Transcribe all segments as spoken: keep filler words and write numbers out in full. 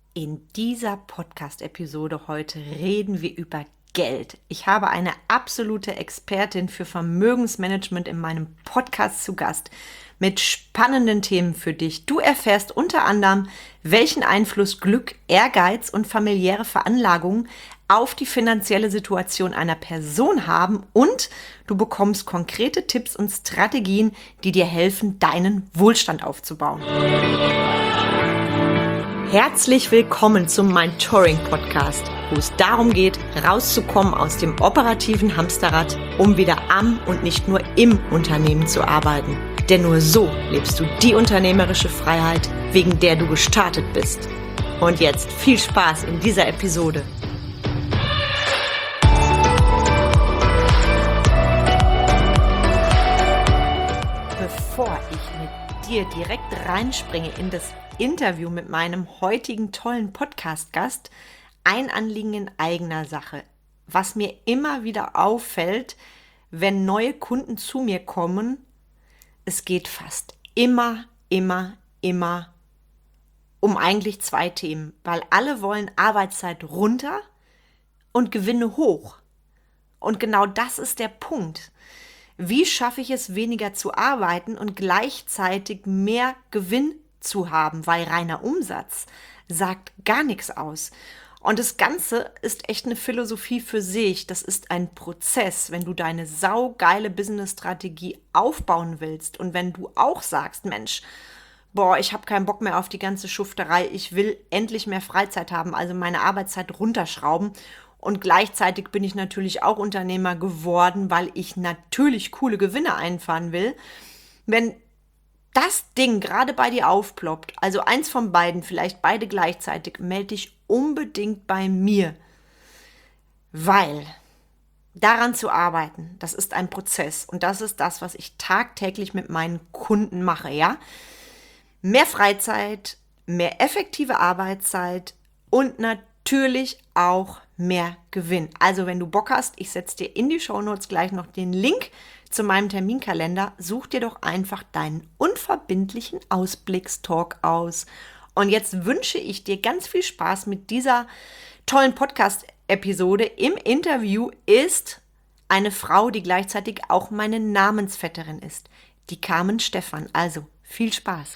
In dieser Podcast-Episode heute reden wir über Geld. Ich habe eine absolute Expertin für Vermögensmanagement in meinem Podcast zu Gast mit spannenden Themen für dich. Du erfährst unter anderem, welchen Einfluss Glück, Ehrgeiz und familiäre Veranlagungen auf die finanzielle Situation einer Person haben und du bekommst konkrete Tipps und Strategien, die dir helfen, deinen Wohlstand aufzubauen. Herzlich willkommen zum Mentoring Podcast, wo es darum geht, rauszukommen aus dem operativen Hamsterrad, um wieder am und nicht nur im Unternehmen zu arbeiten. Denn nur so lebst du die unternehmerische Freiheit, wegen der du gestartet bist. Und jetzt viel Spaß in dieser Episode. Bevor ich mit dir direkt reinspringe in das Interview mit meinem heutigen tollen Podcast-Gast, ein Anliegen in eigener Sache. Was mir immer wieder auffällt, wenn neue Kunden zu mir kommen, es geht fast immer, immer, immer um eigentlich zwei Themen, weil alle wollen Arbeitszeit runter und Gewinne hoch. Und genau das ist der Punkt. Wie schaffe ich es, weniger zu arbeiten und gleichzeitig mehr Gewinn zu haben, weil reiner Umsatz sagt gar nichts aus. Und das Ganze ist echt eine Philosophie für sich. Das ist ein Prozess, wenn du deine saugeile Business-Strategie aufbauen willst und wenn du auch sagst, Mensch, boah, ich habe keinen Bock mehr auf die ganze Schufterei, ich will endlich mehr Freizeit haben, also meine Arbeitszeit runterschrauben. Und gleichzeitig bin ich natürlich auch Unternehmer geworden, weil ich natürlich coole Gewinne einfahren will. Wenn das Ding gerade bei dir aufploppt, also eins von beiden, vielleicht beide gleichzeitig, melde dich unbedingt bei mir, weil daran zu arbeiten, das ist ein Prozess und das ist das, was ich tagtäglich mit meinen Kunden mache, ja? Mehr Freizeit, mehr effektive Arbeitszeit und natürlich auch mehr Gewinn. Also wenn du Bock hast, ich setze dir in die Shownotes gleich noch den Link zu meinem Terminkalender. Such dir doch einfach deinen unverbindlichen Ausblickstalk aus. Und jetzt wünsche ich dir ganz viel Spaß mit dieser tollen Podcast-Episode. Im Interview ist eine Frau, die gleichzeitig auch meine Namensvetterin ist, die Carmen Stephan. Also viel Spaß.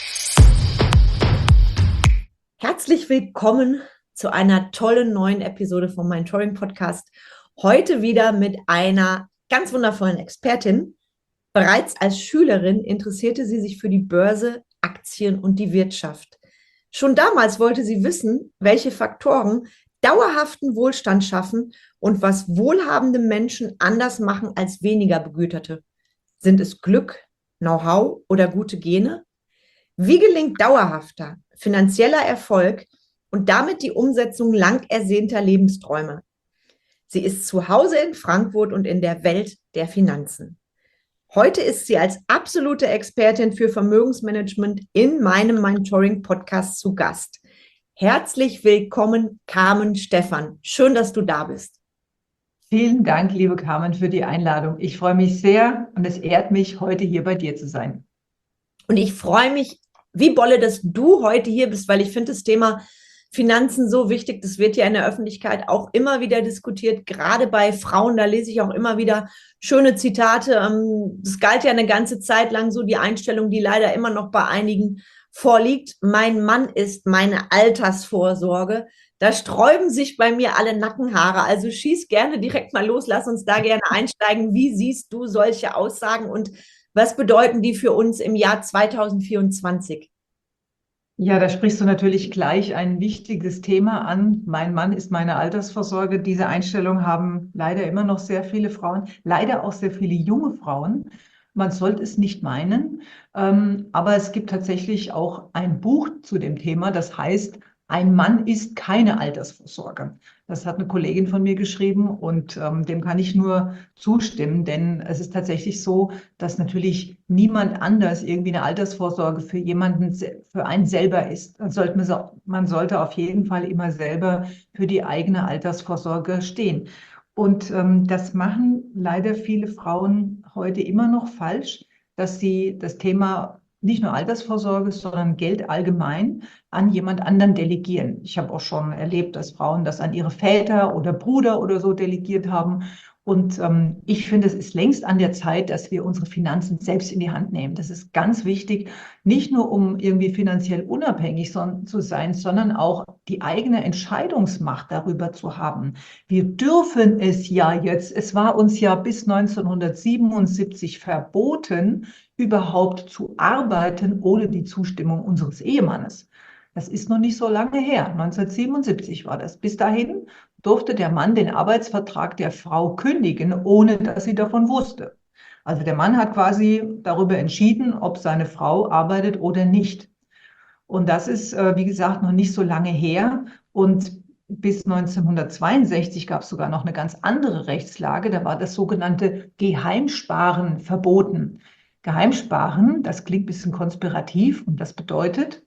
Herzlich willkommen zu einer tollen neuen Episode vom Mentoring Podcast. Heute wieder mit einer ganz wundervollen Expertin. Bereits als Schülerin interessierte sie sich für die Börse, Aktien und die Wirtschaft. Schon damals wollte sie wissen, welche Faktoren dauerhaften Wohlstand schaffen und was wohlhabende Menschen anders machen als weniger begüterte. Sind es Glück, Know-how oder gute Gene? Wie gelingt dauerhafter finanzieller Erfolg und damit die Umsetzung lang ersehnter Lebensträume? Sie ist zu Hause in Frankfurt und in der Welt der Finanzen. Heute ist sie als absolute Expertin für Vermögensmanagement in meinem Mentoring-Podcast zu Gast. Herzlich willkommen, Carmen Stephan. Schön, dass du da bist. Vielen Dank, liebe Carmen, für die Einladung. Ich freue mich sehr und es ehrt mich, heute hier bei dir zu sein. Und ich freue mich wie Bolle, dass du heute hier bist, weil ich finde das Thema Finanzen so wichtig. Das wird ja in der Öffentlichkeit auch immer wieder diskutiert, gerade bei Frauen. Da lese ich auch immer wieder schöne Zitate. Das galt ja eine ganze Zeit lang so, die Einstellung, die leider immer noch bei einigen vorliegt. Mein Mann ist meine Altersvorsorge. Da sträuben sich bei mir alle Nackenhaare. Also schieß gerne direkt mal los. Lass uns da gerne einsteigen. Wie siehst du solche Aussagen und was bedeuten die für uns im Jahr zweitausendvierundzwanzig? Ja, da sprichst du natürlich gleich ein wichtiges Thema an. Mein Mann ist meine Altersvorsorge. Diese Einstellung haben leider immer noch sehr viele Frauen, leider auch sehr viele junge Frauen. Man sollte es nicht meinen, ähm, aber es gibt tatsächlich auch ein Buch zu dem Thema, das heißt, ein Mann ist keine Altersvorsorge. Das hat eine Kollegin von mir geschrieben und ähm, dem kann ich nur zustimmen, denn es ist tatsächlich so, dass natürlich niemand anders irgendwie eine Altersvorsorge für jemanden, für einen selber ist. Dann sollte man, so, man sollte auf jeden Fall immer selber für die eigene Altersvorsorge stehen. Und ähm, das machen leider viele Frauen heute immer noch falsch, dass sie das Thema nicht nur Altersvorsorge, sondern Geld allgemein an jemand anderen delegieren. Ich habe auch schon erlebt, dass Frauen das an ihre Väter oder Bruder oder so delegiert haben. Und ähm, ich finde, es ist längst an der Zeit, dass wir unsere Finanzen selbst in die Hand nehmen. Das ist ganz wichtig, nicht nur um irgendwie finanziell unabhängig son zu sein, sondern auch die eigene Entscheidungsmacht darüber zu haben. Wir dürfen es ja jetzt, es war uns ja bis neunzehnhundertsiebenundsiebzig verboten, überhaupt zu arbeiten ohne die Zustimmung unseres Ehemannes. Das ist noch nicht so lange her. neunzehnhundertsiebenundsiebzig war das. Bis dahin durfte der Mann den Arbeitsvertrag der Frau kündigen, ohne dass sie davon wusste. Also der Mann hat quasi darüber entschieden, ob seine Frau arbeitet oder nicht. Und das ist, äh, wie gesagt, noch nicht so lange her. Und bis neunzehnhundertzweiundsechzig gab es sogar noch eine ganz andere Rechtslage. Da war das sogenannte Geheimsparen verboten. Geheimsparen, das klingt ein bisschen konspirativ und das bedeutet,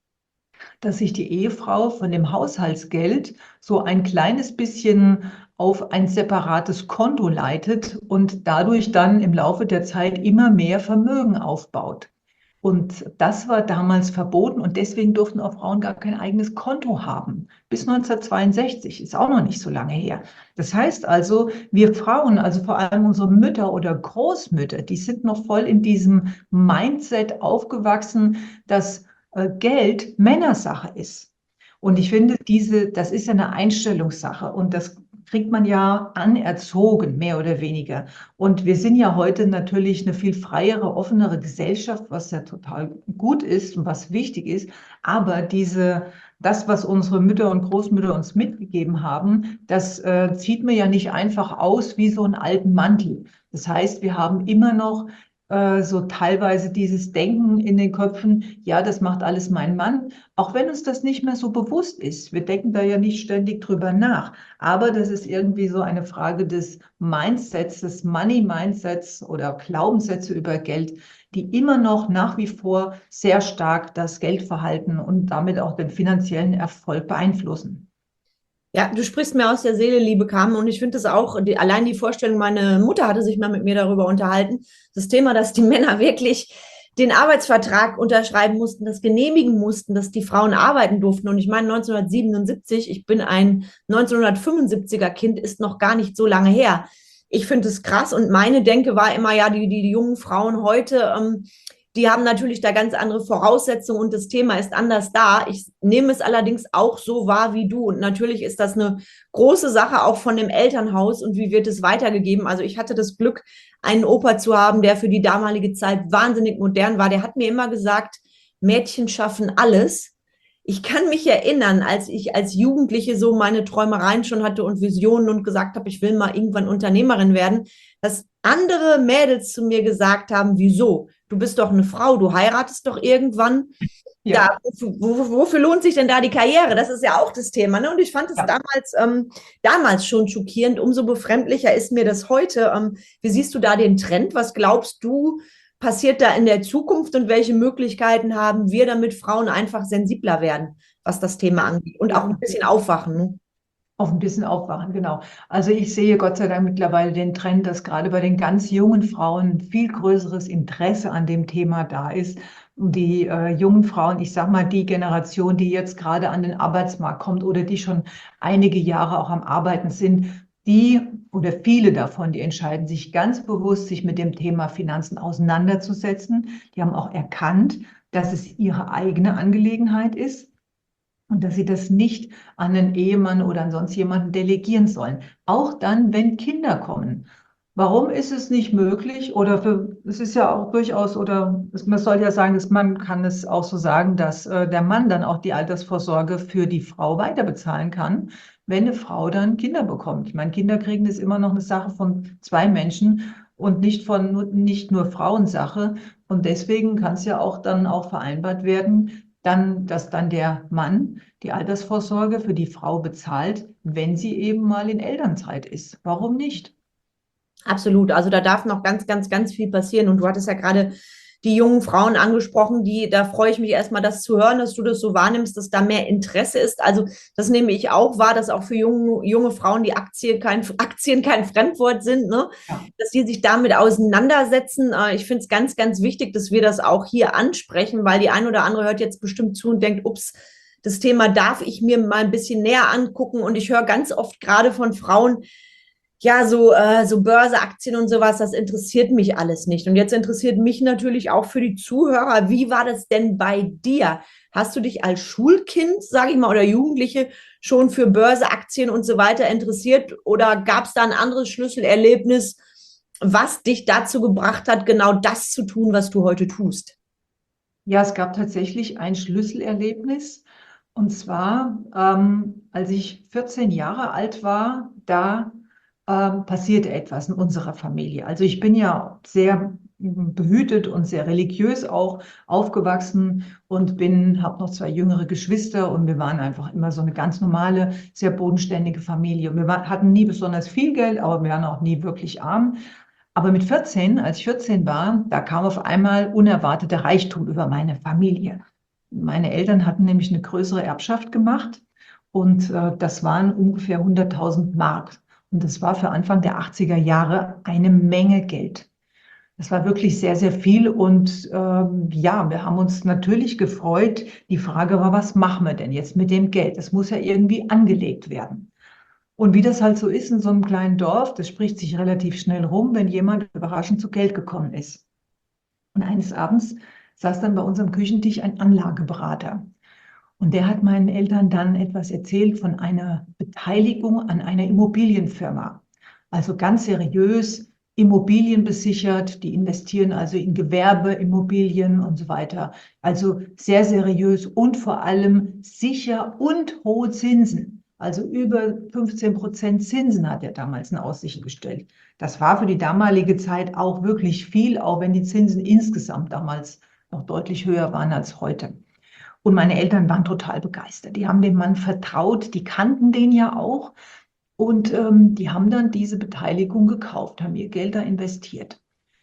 dass sich die Ehefrau von dem Haushaltsgeld so ein kleines bisschen auf ein separates Konto leitet und dadurch dann im Laufe der Zeit immer mehr Vermögen aufbaut. Und das war damals verboten und deswegen durften auch Frauen gar kein eigenes Konto haben. Bis neunzehnhundertzweiundsechzig, ist auch noch nicht so lange her. Das heißt also, wir Frauen, also vor allem unsere Mütter oder Großmütter, die sind noch voll in diesem Mindset aufgewachsen, dass äh, Geld Männersache ist. Und ich finde, diese, das ist ja eine Einstellungssache und das kriegt man ja anerzogen, mehr oder weniger. Und wir sind ja heute natürlich eine viel freiere, offenere Gesellschaft, was ja total gut ist und was wichtig ist. Aber diese, das, was unsere Mütter und Großmütter uns mitgegeben haben, das äh, zieht man ja nicht einfach aus wie so einen alten Mantel. Das heißt, wir haben immer noch äh, so teilweise dieses Denken in den Köpfen, ja, das macht alles mein Mann, auch wenn uns das nicht mehr so bewusst ist. Wir denken da ja nicht ständig drüber nach. Aber das ist irgendwie so eine Frage des Mindsets, des Money-Mindsets oder Glaubenssätze über Geld, die immer noch nach wie vor sehr stark das Geldverhalten und damit auch den finanziellen Erfolg beeinflussen. Ja, du sprichst mir aus der Seele, liebe Carmen, und ich finde das auch, die, allein die Vorstellung, meine Mutter hatte sich mal mit mir darüber unterhalten, das Thema, dass die Männer wirklich den Arbeitsvertrag unterschreiben mussten, das genehmigen mussten, dass die Frauen arbeiten durften. Und ich meine, neunzehnhundertsiebenundsiebzig, ich bin ein neunzehnhundertfünfundsiebziger Kind, ist noch gar nicht so lange her. Ich finde es krass und meine Denke war immer, ja, die, die, die jungen Frauen heute, ähm, die haben natürlich da ganz andere Voraussetzungen und das Thema ist anders da. Ich nehme es allerdings auch so wahr wie du. Und natürlich ist das eine große Sache auch von dem Elternhaus und wie wird es weitergegeben. Also ich hatte das Glück, einen Opa zu haben, der für die damalige Zeit wahnsinnig modern war. Der hat mir immer gesagt, Mädchen schaffen alles. Ich kann mich erinnern, als ich als Jugendliche so meine Träumereien schon hatte und Visionen und gesagt habe, ich will mal irgendwann Unternehmerin werden, dass andere Mädels zu mir gesagt haben, wieso? Du bist doch eine Frau, du heiratest doch irgendwann. Ja. Ja, wofür, wofür lohnt sich denn da die Karriere? Das ist ja auch das Thema. Ne? Und ich fand es Ja. damals, ähm, damals schon schockierend. Umso befremdlicher ist mir das heute. Ähm, wie siehst du da den Trend? Was glaubst du, passiert da in der Zukunft und welche Möglichkeiten haben wir, damit Frauen einfach sensibler werden, was das Thema angeht und auch ein bisschen aufwachen? Ne? Auf ein bisschen aufwachen, genau. Also ich sehe Gott sei Dank mittlerweile den Trend, dass gerade bei den ganz jungen Frauen viel größeres Interesse an dem Thema da ist. Und die äh, jungen Frauen, ich sag mal, die Generation, die jetzt gerade an den Arbeitsmarkt kommt oder die schon einige Jahre auch am Arbeiten sind, die oder viele davon, die entscheiden sich ganz bewusst, sich mit dem Thema Finanzen auseinanderzusetzen. Die haben auch erkannt, dass es ihre eigene Angelegenheit ist. Und dass sie das nicht an einen Ehemann oder an sonst jemanden delegieren sollen. Auch dann, wenn Kinder kommen. Warum ist es nicht möglich? Oder für, es ist ja auch durchaus, oder es, man soll ja sagen, dass man kann es auch so sagen, dass äh, der Mann dann auch die Altersvorsorge für die Frau weiterbezahlen kann, wenn eine Frau dann Kinder bekommt. Ich meine, Kinder kriegen ist immer noch eine Sache von zwei Menschen und nicht von nicht nur Frauensache. Und deswegen kann es ja auch dann auch vereinbart werden, dann, dass dann der Mann die Altersvorsorge für die Frau bezahlt, wenn sie eben mal in Elternzeit ist. Warum nicht? Absolut. Also da darf noch ganz, ganz, ganz viel passieren. Und du hattest ja gerade die jungen Frauen angesprochen, die, da freue ich mich erstmal, das zu hören, dass du das so wahrnimmst, dass da mehr Interesse ist. Also das nehme ich auch wahr, dass auch für junge, junge Frauen die Aktien kein, Aktien kein Fremdwort sind, ne? Ja. Dass die sich damit auseinandersetzen. Äh, Ich finde es ganz, ganz wichtig, dass wir das auch hier ansprechen, weil die ein oder andere hört jetzt bestimmt zu und denkt, ups, das Thema darf ich mir mal ein bisschen näher angucken. Und ich höre ganz oft gerade von Frauen, ja, so, äh, so Börse, Aktien und sowas, das interessiert mich alles nicht. Und jetzt interessiert mich natürlich auch für die Zuhörer, wie war das denn bei dir? Hast du dich als Schulkind, sage ich mal, oder Jugendliche schon für Börse, Aktien und so weiter interessiert? Oder gab es da ein anderes Schlüsselerlebnis, was dich dazu gebracht hat, genau das zu tun, was du heute tust? Ja, es gab tatsächlich ein Schlüsselerlebnis. Und zwar, ähm, als ich vierzehn Jahre alt war, da ähm, passierte etwas in unserer Familie. Also ich bin ja sehr mm, behütet und sehr religiös auch aufgewachsen und bin, habe noch zwei jüngere Geschwister und wir waren einfach immer so eine ganz normale, sehr bodenständige Familie. Und wir war, hatten nie besonders viel Geld, aber wir waren auch nie wirklich arm. Aber mit vierzehn, als ich vierzehn war, da kam auf einmal unerwarteter Reichtum über meine Familie. Meine Eltern hatten nämlich eine größere Erbschaft gemacht und äh, das waren ungefähr hunderttausend Mark. Und das war für Anfang der achtziger Jahre eine Menge Geld. Das war wirklich sehr, sehr viel und ähm, ja, wir haben uns natürlich gefreut. Die Frage war, was machen wir denn jetzt mit dem Geld? Das muss ja irgendwie angelegt werden. Und wie das halt so ist in so einem kleinen Dorf, das spricht sich relativ schnell rum, wenn jemand überraschend zu Geld gekommen ist. Und eines Abends saß dann bei unserem Küchentisch ein Anlageberater. Und der hat meinen Eltern dann etwas erzählt von einer Beteiligung an einer Immobilienfirma. Also ganz seriös, Immobilien besichert, die investieren also in Gewerbeimmobilien und so weiter. Also sehr seriös und vor allem sicher und hohe Zinsen. Also über fünfzehn Prozent Zinsen hat er damals in Aussicht gestellt. Das war für die damalige Zeit auch wirklich viel, auch wenn die Zinsen insgesamt damals noch deutlich höher waren als heute. Und meine Eltern waren total begeistert. Die haben dem Mann vertraut, die kannten den ja auch. Und ähm, die haben dann diese Beteiligung gekauft, haben ihr Geld da investiert.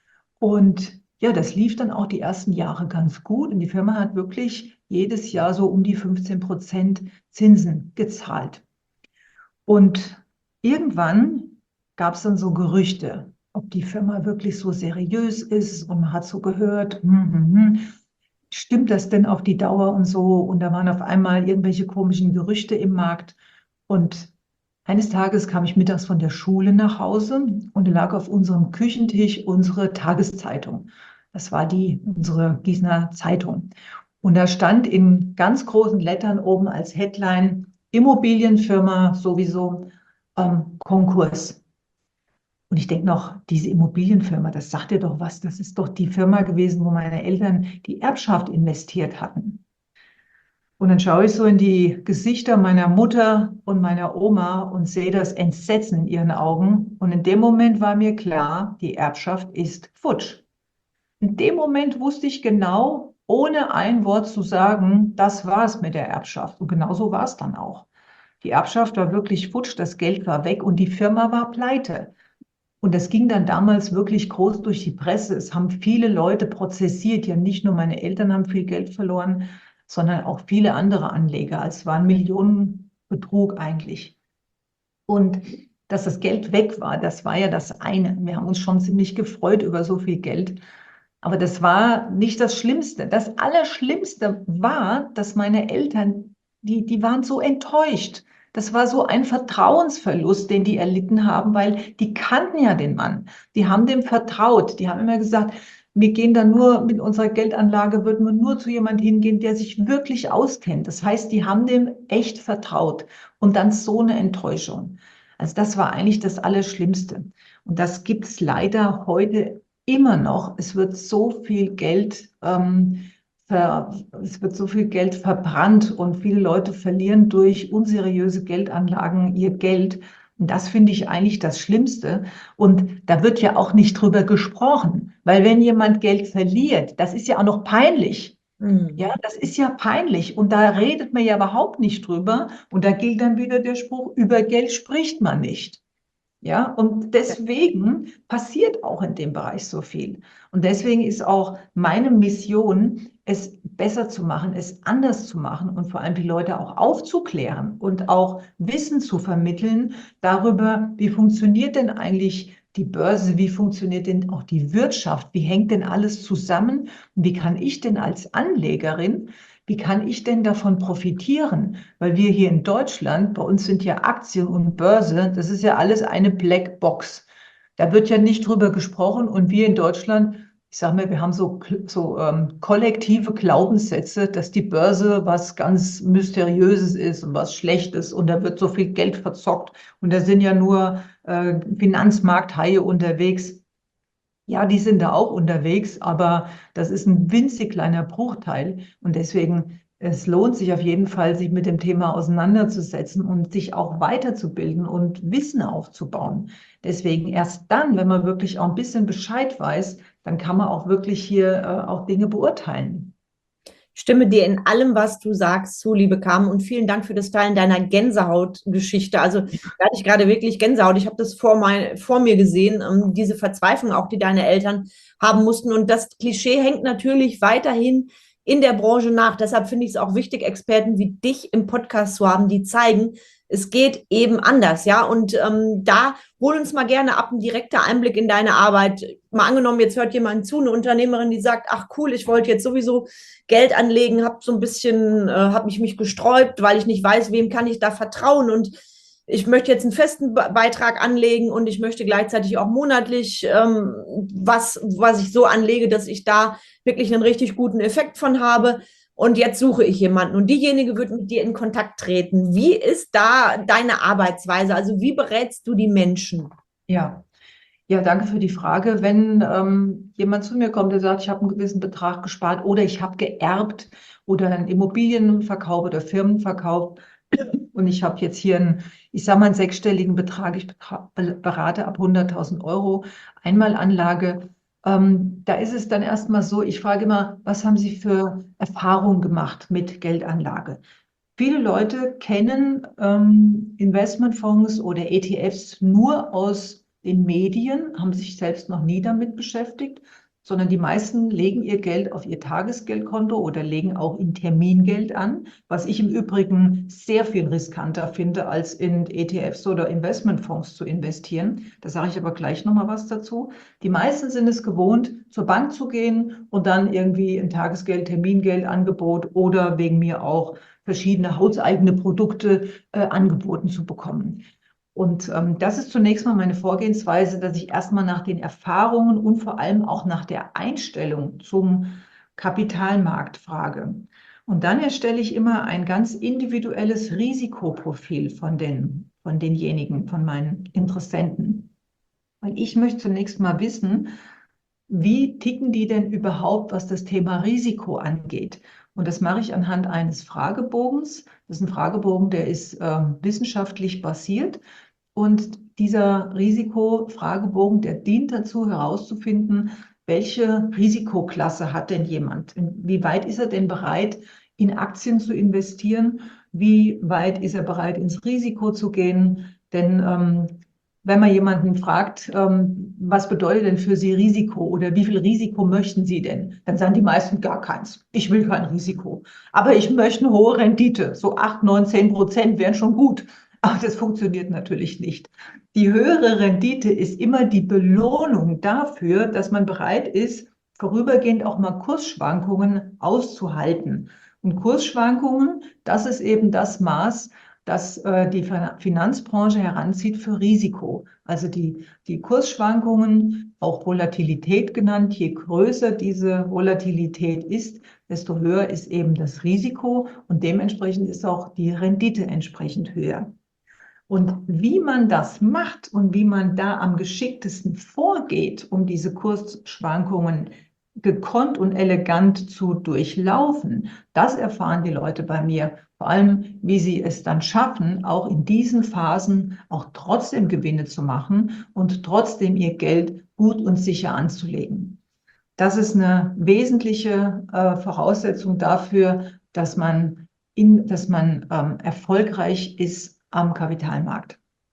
Und ja, das lief dann auch die ersten Jahre ganz gut. Und die Firma hat wirklich jedes Jahr so um die fünfzehn Prozent Zinsen gezahlt. Und irgendwann gab es dann so Gerüchte, ob die Firma wirklich so seriös ist. Und man hat so gehört, hm, hm, hm, stimmt das denn auf die Dauer und so? Und da waren auf einmal irgendwelche komischen Gerüchte im Markt. Und eines Tages kam ich mittags von der Schule nach Hause und da lag auf unserem Küchentisch unsere Tageszeitung. Das war die, unsere Gießener Zeitung. Und da stand in ganz großen Lettern oben als Headline Immobilienfirma sowieso ähm, Konkurs. Und ich denke noch, diese Immobilienfirma, das sagt dir doch was, das ist doch die Firma gewesen, wo meine Eltern die Erbschaft investiert hatten. Und dann schaue ich so in die Gesichter meiner Mutter und meiner Oma und sehe das Entsetzen in ihren Augen. Und in dem Moment war mir klar, die Erbschaft ist futsch. In dem Moment wusste ich genau, ohne ein Wort zu sagen, das war es mit der Erbschaft. Und genau so war es dann auch. Die Erbschaft war wirklich futsch, das Geld war weg und die Firma war pleite. Und das ging dann damals wirklich groß durch die Presse. Es haben viele Leute prozessiert. Ja, nicht nur meine Eltern haben viel Geld verloren, sondern auch viele andere Anleger. Es war ein Millionenbetrug eigentlich. Und dass das Geld weg war, das war ja das eine. Wir haben uns schon ziemlich gefreut über so viel Geld. Aber das war nicht das Schlimmste. Das Allerschlimmste war, dass meine Eltern, die, die waren so enttäuscht. Das war so ein Vertrauensverlust, den die erlitten haben, weil die kannten ja den Mann. Die haben dem vertraut. Die haben immer gesagt, wir gehen dann nur mit unserer Geldanlage, würden wir nur zu jemandem hingehen, der sich wirklich auskennt. Das heißt, die haben dem echt vertraut. Und dann so eine Enttäuschung. Also das war eigentlich das Allerschlimmste. Und das gibt es leider heute immer noch. Es wird so viel Geld ähm, ver, es wird so viel Geld verbrannt und viele Leute verlieren durch unseriöse Geldanlagen ihr Geld. Und das finde ich eigentlich das Schlimmste. Und da wird ja auch nicht drüber gesprochen, weil wenn jemand Geld verliert, das ist ja auch noch peinlich. Mhm. Ja, das ist ja peinlich und da redet man ja überhaupt nicht drüber. Und da gilt dann wieder der Spruch, über Geld spricht man nicht. Ja, und deswegen passiert auch in dem Bereich so viel. Und deswegen ist auch meine Mission, es besser zu machen, es anders zu machen und vor allem die Leute auch aufzuklären und auch Wissen zu vermitteln darüber, wie funktioniert denn eigentlich die Börse, wie funktioniert denn auch die Wirtschaft, wie hängt denn alles zusammen und wie kann ich denn als Anlegerin, wie kann ich denn davon profitieren? Weil wir hier in Deutschland, bei uns sind ja Aktien und Börse, das ist ja alles eine Blackbox. Da wird ja nicht drüber gesprochen und wir in Deutschland, ich sage mal, wir haben so, so ähm, kollektive Glaubenssätze, dass die Börse was ganz Mysteriöses ist und was Schlechtes und da wird so viel Geld verzockt und da sind ja nur äh, Finanzmarkthaie unterwegs. Ja, die sind da auch unterwegs, aber das ist ein winzig kleiner Bruchteil. Und deswegen, es lohnt sich auf jeden Fall, sich mit dem Thema auseinanderzusetzen und sich auch weiterzubilden und Wissen aufzubauen. Deswegen erst dann, wenn man wirklich auch ein bisschen Bescheid weiß, dann kann man auch wirklich hier äh, auch Dinge beurteilen. Stimme dir in allem, was du sagst, zu, liebe Carmen, und vielen Dank für das Teilen deiner Gänsehautgeschichte. Also da hatte ich gerade wirklich Gänsehaut. Ich habe das vor, mein, vor mir gesehen, ähm, diese Verzweiflung auch, die deine Eltern haben mussten. Und das Klischee hängt natürlich weiterhin in der Branche nach. Deshalb finde ich es auch wichtig, Experten wie dich im Podcast zu haben, die zeigen, es geht eben anders, ja. Und ähm, da hol uns mal gerne ab, ein direkter Einblick in deine Arbeit. Mal angenommen, jetzt hört jemand zu, eine Unternehmerin, die sagt, ach cool, ich wollte jetzt sowieso Geld anlegen, habe so ein bisschen, äh, habe mich mich gesträubt, weil ich nicht weiß, wem kann ich da vertrauen und ich möchte jetzt einen festen Be Beitrag anlegen und ich möchte gleichzeitig auch monatlich ähm, was, was ich so anlege, dass ich da wirklich einen richtig guten Effekt von habe. Und jetzt suche ich jemanden und diejenige wird mit dir in Kontakt treten. Wie ist da deine Arbeitsweise? Also wie berätst du die Menschen? Ja. Ja, danke für die Frage. Wenn ähm, jemand zu mir kommt, der sagt, ich habe einen gewissen Betrag gespart oder ich habe geerbt oder einen Immobilienverkauf oder Firmenverkauf und ich habe jetzt hier einen, ich sage mal, einen sechsstelligen Betrag, ich betra- berate ab hunderttausend Euro Einmalanlage, ähm, da ist es dann erstmal so, ich frage immer, was haben Sie für Erfahrungen gemacht mit Geldanlage? Viele Leute kennen ähm, Investmentfonds oder E T Fs nur aus den Medien, haben sich selbst noch nie damit beschäftigt, sondern die meisten legen ihr Geld auf ihr Tagesgeldkonto oder legen auch in Termingeld an, was ich im Übrigen sehr viel riskanter finde, als in E T Fs oder Investmentfonds zu investieren. Da sage ich aber gleich nochmal was dazu. Die meisten sind es gewohnt, zur Bank zu gehen und dann irgendwie ein Tagesgeld, Termingeldangebot oder wegen mir auch verschiedene hauseigene Produkte äh, angeboten zu bekommen. Und ähm, das ist zunächst mal meine Vorgehensweise, dass ich erstmal nach den Erfahrungen und vor allem auch nach der Einstellung zum Kapitalmarkt frage. Und dann erstelle ich immer ein ganz individuelles Risikoprofil von den, von denjenigen, von meinen Interessenten. Weil ich möchte zunächst mal wissen, wie ticken die denn überhaupt, was das Thema Risiko angeht? Und das mache ich anhand eines Fragebogens. Das ist ein Fragebogen, der ist äh, wissenschaftlich basiert. Und dieser Risikofragebogen, der dient dazu herauszufinden, welche Risikoklasse hat denn jemand? Wie weit ist er denn bereit, in Aktien zu investieren? Wie weit ist er bereit, ins Risiko zu gehen? Denn ähm, wenn man jemanden fragt, ähm, was bedeutet denn für Sie Risiko oder wie viel Risiko möchten Sie denn? Dann sagen die meisten gar keins. Ich will kein Risiko. Aber ich möchte eine hohe Rendite. So acht, neun, zehn Prozent wären schon gut. Aber das funktioniert natürlich nicht. Die höhere Rendite ist immer die Belohnung dafür, dass man bereit ist, vorübergehend auch mal Kursschwankungen auszuhalten. Und Kursschwankungen, das ist eben das Maß, das äh, die Finanzbranche heranzieht für Risiko. Also die, die Kursschwankungen, auch Volatilität genannt, je größer diese Volatilität ist, desto höher ist eben das Risiko und dementsprechend ist auch die Rendite entsprechend höher. Und wie man das macht und wie man da am geschicktesten vorgeht, um diese Kursschwankungen gekonnt und elegant zu durchlaufen, das erfahren die Leute bei mir. Vor allem, wie sie es dann schaffen, auch in diesen Phasen auch trotzdem Gewinne zu machen und trotzdem ihr Geld gut und sicher anzulegen. Das ist eine wesentliche äh, Voraussetzung dafür, dass man, in, dass man ähm, erfolgreich ist am Kapitalmarkt.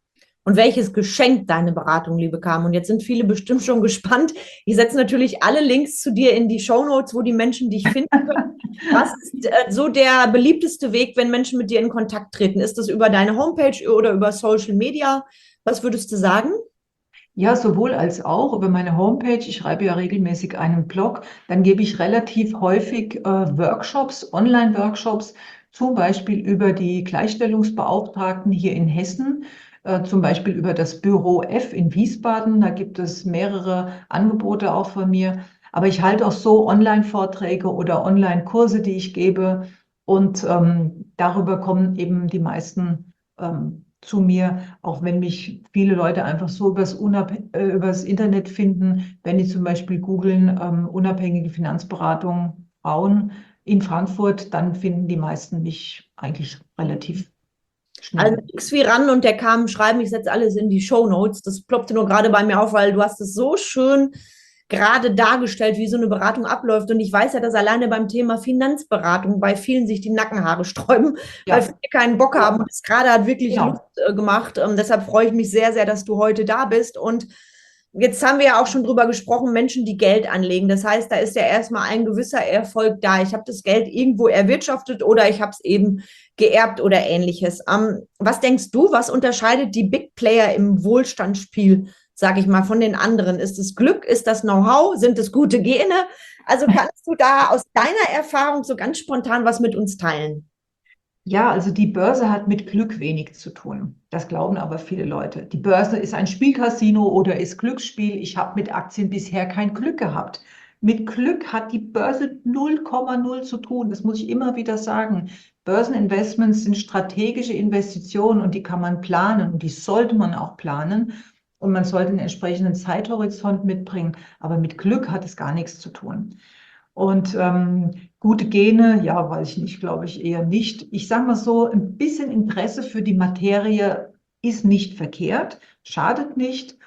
und welches Geschenk deine Beratung, liebe Carmen. Und jetzt sind viele bestimmt schon gespannt. Ich setze natürlich alle Links zu dir in die Shownotes, wo die Menschen dich finden können. Was ist äh, so der beliebteste Weg, wenn Menschen mit dir in Kontakt treten? Ist das über deine Homepage oder über Social Media? Was würdest du sagen? Ja, sowohl als auch über meine Homepage. Ich schreibe ja regelmäßig einen Blog. Dann gebe ich relativ häufig äh, Workshops, Online-Workshops, zum Beispiel über die Gleichstellungsbeauftragten hier in Hessen, äh, zum Beispiel über das Büro F in Wiesbaden. Da gibt es mehrere Angebote auch von mir. Aber ich halte auch so Online-Vorträge oder Online-Kurse, die ich gebe. Und ähm, darüber kommen eben die meisten ähm, zu mir, auch wenn mich viele Leute einfach so übers, Unab äh, übers Internet finden, wenn die zum Beispiel googeln, ähm, unabhängige Finanzberatung Frauen in Frankfurt, dann finden die meisten mich eigentlich relativ Also schnell. nichts wie ran und der kam schreiben, ich setze alles in die Shownotes. Das ploppte nur gerade bei mir auf, weil du hast es so schön gerade dargestellt, wie so eine Beratung abläuft. Und ich weiß ja, dass alleine beim Thema Finanzberatung bei vielen sich die Nackenhaare sträuben, weil Ja, viele keinen Bock haben. Und es gerade hat wirklich Lust genau. äh, gemacht. Ähm, deshalb freue ich mich sehr, sehr, dass du heute da bist. Und jetzt haben wir ja auch schon drüber gesprochen, Menschen, die Geld anlegen. Das heißt, da ist ja erstmal ein gewisser Erfolg da. Ich habe das Geld irgendwo erwirtschaftet oder ich habe es eben geerbt oder ähnliches. Ähm, was denkst du, was unterscheidet die Big Player im Wohlstandsspiel, sage ich mal, von den anderen? Ist es Glück? Ist das Know-how? Sind es gute Gene? Also kannst du da aus deiner Erfahrung so ganz spontan was mit uns teilen? Ja, also die Börse hat mit Glück wenig zu tun. Das glauben aber viele Leute. Die Börse ist ein Spielcasino oder ist Glücksspiel. Ich habe mit Aktien bisher kein Glück gehabt. Mit Glück hat die Börse null Komma null zu tun. Das muss ich immer wieder sagen. Börseninvestments sind strategische Investitionen und die kann man planen und die sollte man auch planen. Und man sollte einen entsprechenden Zeithorizont mitbringen. Aber mit Glück hat es gar nichts zu tun. Und ähm, gute Gene, ja, weiß ich nicht, glaube ich eher nicht. Ich sage mal so, ein bisschen Interesse für die Materie ist nicht verkehrt, schadet nicht.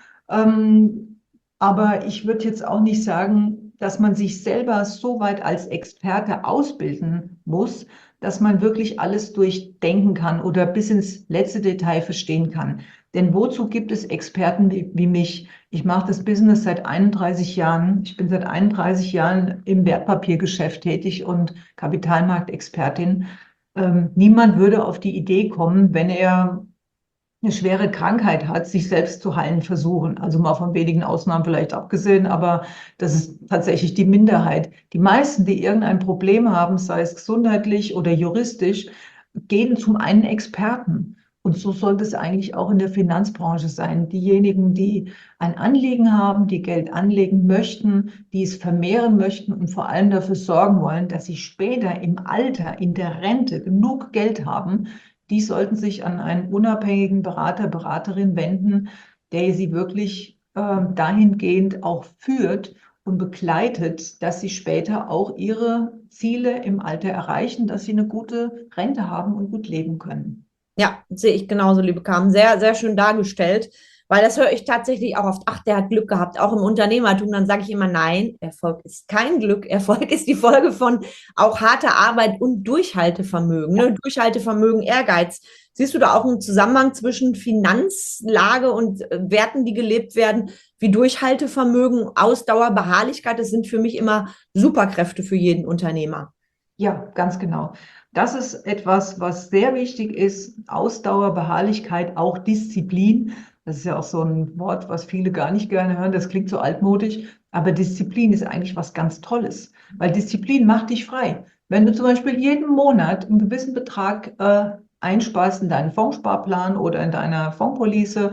Ähm, aber ich würde jetzt auch nicht sagen, dass man sich selber so weit als Experte ausbilden muss, dass man wirklich alles durchdenken kann oder bis ins letzte Detail verstehen kann. Denn wozu gibt es Experten wie, wie mich? Ich mache das Business seit einunddreißig Jahren. Ich bin seit einunddreißig Jahren im Wertpapiergeschäft tätig und Kapitalmarktexpertin. Ähm, niemand würde auf die Idee kommen, wenn er eine schwere Krankheit hat, sich selbst zu heilen versuchen. Also mal von wenigen Ausnahmen vielleicht abgesehen, aber das ist tatsächlich die Minderheit. Die meisten, die irgendein Problem haben, sei es gesundheitlich oder juristisch, gehen zum einen Experten. Und so sollte es eigentlich auch in der Finanzbranche sein. Diejenigen, die ein Anliegen haben, die Geld anlegen möchten, die es vermehren möchten und vor allem dafür sorgen wollen, dass sie später im Alter, in der Rente genug Geld haben, die sollten sich an einen unabhängigen Berater, Beraterin wenden, der sie wirklich äh, dahingehend auch führt und begleitet, dass sie später auch ihre Ziele im Alter erreichen, dass sie eine gute Rente haben und gut leben können. Ja, sehe ich genauso, liebe Carmen. Sehr, sehr schön dargestellt, weil das höre ich tatsächlich auch oft. Ach, der hat Glück gehabt, auch im Unternehmertum. Dann sage ich immer, nein, Erfolg ist kein Glück. Erfolg ist die Folge von auch harter Arbeit und Durchhaltevermögen. Ne? Durchhaltevermögen, Ehrgeiz. Siehst du da auch einen Zusammenhang zwischen Finanzlage und äh, Werten, die gelebt werden, wie Durchhaltevermögen, Ausdauer, Beharrlichkeit? Das sind für mich immer Superkräfte für jeden Unternehmer. Ja, ganz genau. Das ist etwas, was sehr wichtig ist. Ausdauer, Beharrlichkeit, auch Disziplin. Das ist ja auch so ein Wort, was viele gar nicht gerne hören. Das klingt so altmodisch. Aber Disziplin ist eigentlich was ganz Tolles, weil Disziplin macht dich frei. Wenn du zum Beispiel jeden Monat einen gewissen Betrag äh, einsparst in deinen Fondssparplan oder in deiner Fondspolice,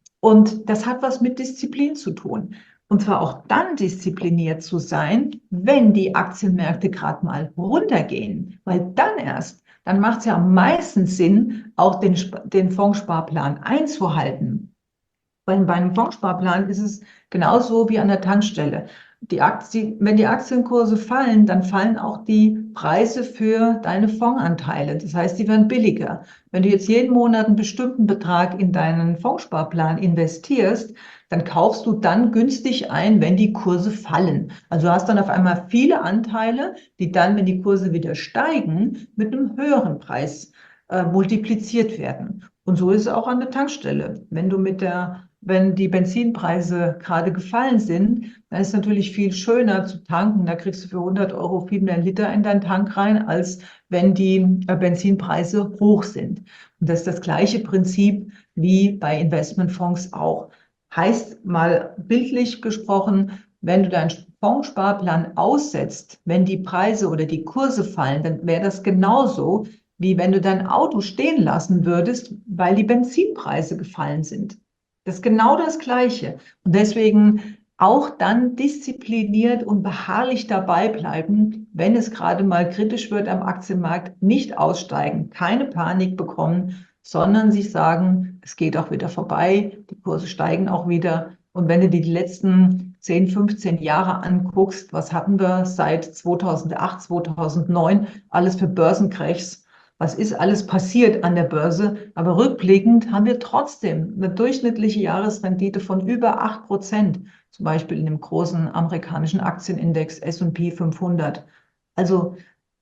und das hat was mit Disziplin zu tun. Und zwar auch dann diszipliniert zu sein, wenn die Aktienmärkte gerade mal runtergehen. Weil dann erst, dann macht es ja am meisten Sinn, auch den, den Fondssparplan einzuhalten. Weil bei einem Fondssparplan ist es genauso wie an der Tankstelle. Die Aktien, wenn die Aktienkurse fallen, dann fallen auch die Preise für deine Fondsanteile. Das heißt, die werden billiger. Wenn du jetzt jeden Monat einen bestimmten Betrag in deinen Fondssparplan investierst, dann kaufst du dann günstig ein, wenn die Kurse fallen. Also du hast dann auf einmal viele Anteile, die dann, wenn die Kurse wieder steigen, mit einem höheren Preis äh, multipliziert werden. Und so ist es auch an der Tankstelle. Wenn du mit der, wenn die Benzinpreise gerade gefallen sind, dann ist es natürlich viel schöner zu tanken. Da kriegst du für hundert Euro viel mehr Liter in deinen Tank rein, als wenn die äh, Benzinpreise hoch sind. Und das ist das gleiche Prinzip wie bei Investmentfonds auch. Heißt mal bildlich gesprochen, wenn du deinen Fondssparplan aussetzt, wenn die Preise oder die Kurse fallen, dann wäre das genauso, wie wenn du dein Auto stehen lassen würdest, weil die Benzinpreise gefallen sind. Das ist genau das Gleiche. Und deswegen auch dann diszipliniert und beharrlich dabei bleiben, wenn es gerade mal kritisch wird am Aktienmarkt, nicht aussteigen, keine Panik bekommen, sondern sich sagen, es geht auch wieder vorbei, die Kurse steigen auch wieder. Und wenn du dir die letzten zehn, fünfzehn Jahre anguckst, was hatten wir seit zweitausendacht, zweitausendneun, alles für Börsencrashs, was ist alles passiert an der Börse? Aber rückblickend haben wir trotzdem eine durchschnittliche Jahresrendite von über acht Prozent, zum Beispiel in dem großen amerikanischen Aktienindex S und P fünfhundert. Also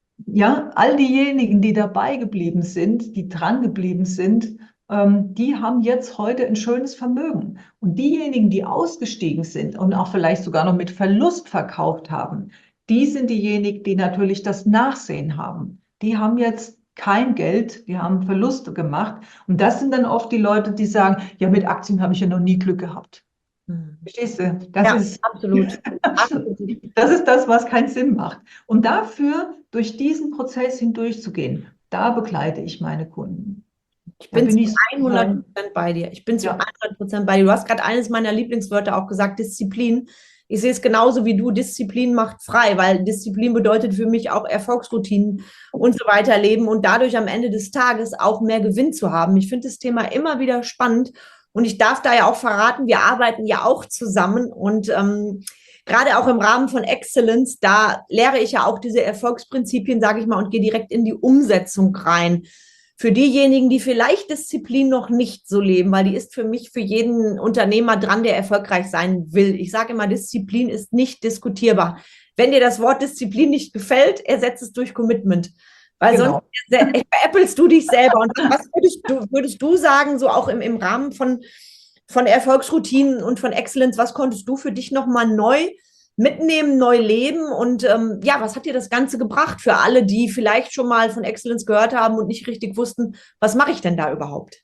ja, all diejenigen, die dabei geblieben sind, die dran geblieben sind, ähm, die haben jetzt heute ein schönes Vermögen. Und diejenigen, die ausgestiegen sind und auch vielleicht sogar noch mit Verlust verkauft haben, die sind diejenigen, die natürlich das Nachsehen haben. Die haben jetzt kein Geld, die haben Verluste gemacht. Und das sind dann oft die Leute, die sagen, ja, mit Aktien habe ich ja noch nie Glück gehabt. Hm. Verstehst du? Das ja, ist, absolut. absolut. Das ist das, was keinen Sinn macht. Und dafür, durch diesen Prozess hindurchzugehen, da begleite ich meine Kunden. Ich bin, bin zu ich hundert Prozent bei dir. Ich bin zu ja. hundert Prozent bei dir. Du hast gerade eines meiner Lieblingswörter auch gesagt, Disziplin. Ich sehe es genauso wie du, Disziplin macht frei, weil Disziplin bedeutet für mich auch Erfolgsroutinen und so weiter leben und dadurch am Ende des Tages auch mehr Gewinn zu haben. Ich finde das Thema immer wieder spannend und ich darf da ja auch verraten, wir arbeiten ja auch zusammen und ähm, gerade auch im Rahmen von Excellence, da lehre ich ja auch diese Erfolgsprinzipien, sage ich mal, und gehe direkt in die Umsetzung rein. Für diejenigen, die vielleicht Disziplin noch nicht so leben, weil die ist für mich für jeden Unternehmer dran, der erfolgreich sein will. Ich sage immer, Disziplin ist nicht diskutierbar. Wenn dir das Wort Disziplin nicht gefällt, ersetze es durch Commitment. Weil genau. sonst veräppelst du dich selber. Und was würdest du, würdest du sagen, so auch im, im Rahmen von, von Erfolgsroutinen und von Excellence, was konntest du für dich nochmal neu mitnehmen, neu leben und ähm, ja, was hat dir das Ganze gebracht für alle, die vielleicht schon mal von Excellence gehört haben und nicht richtig wussten, was mache ich denn da überhaupt?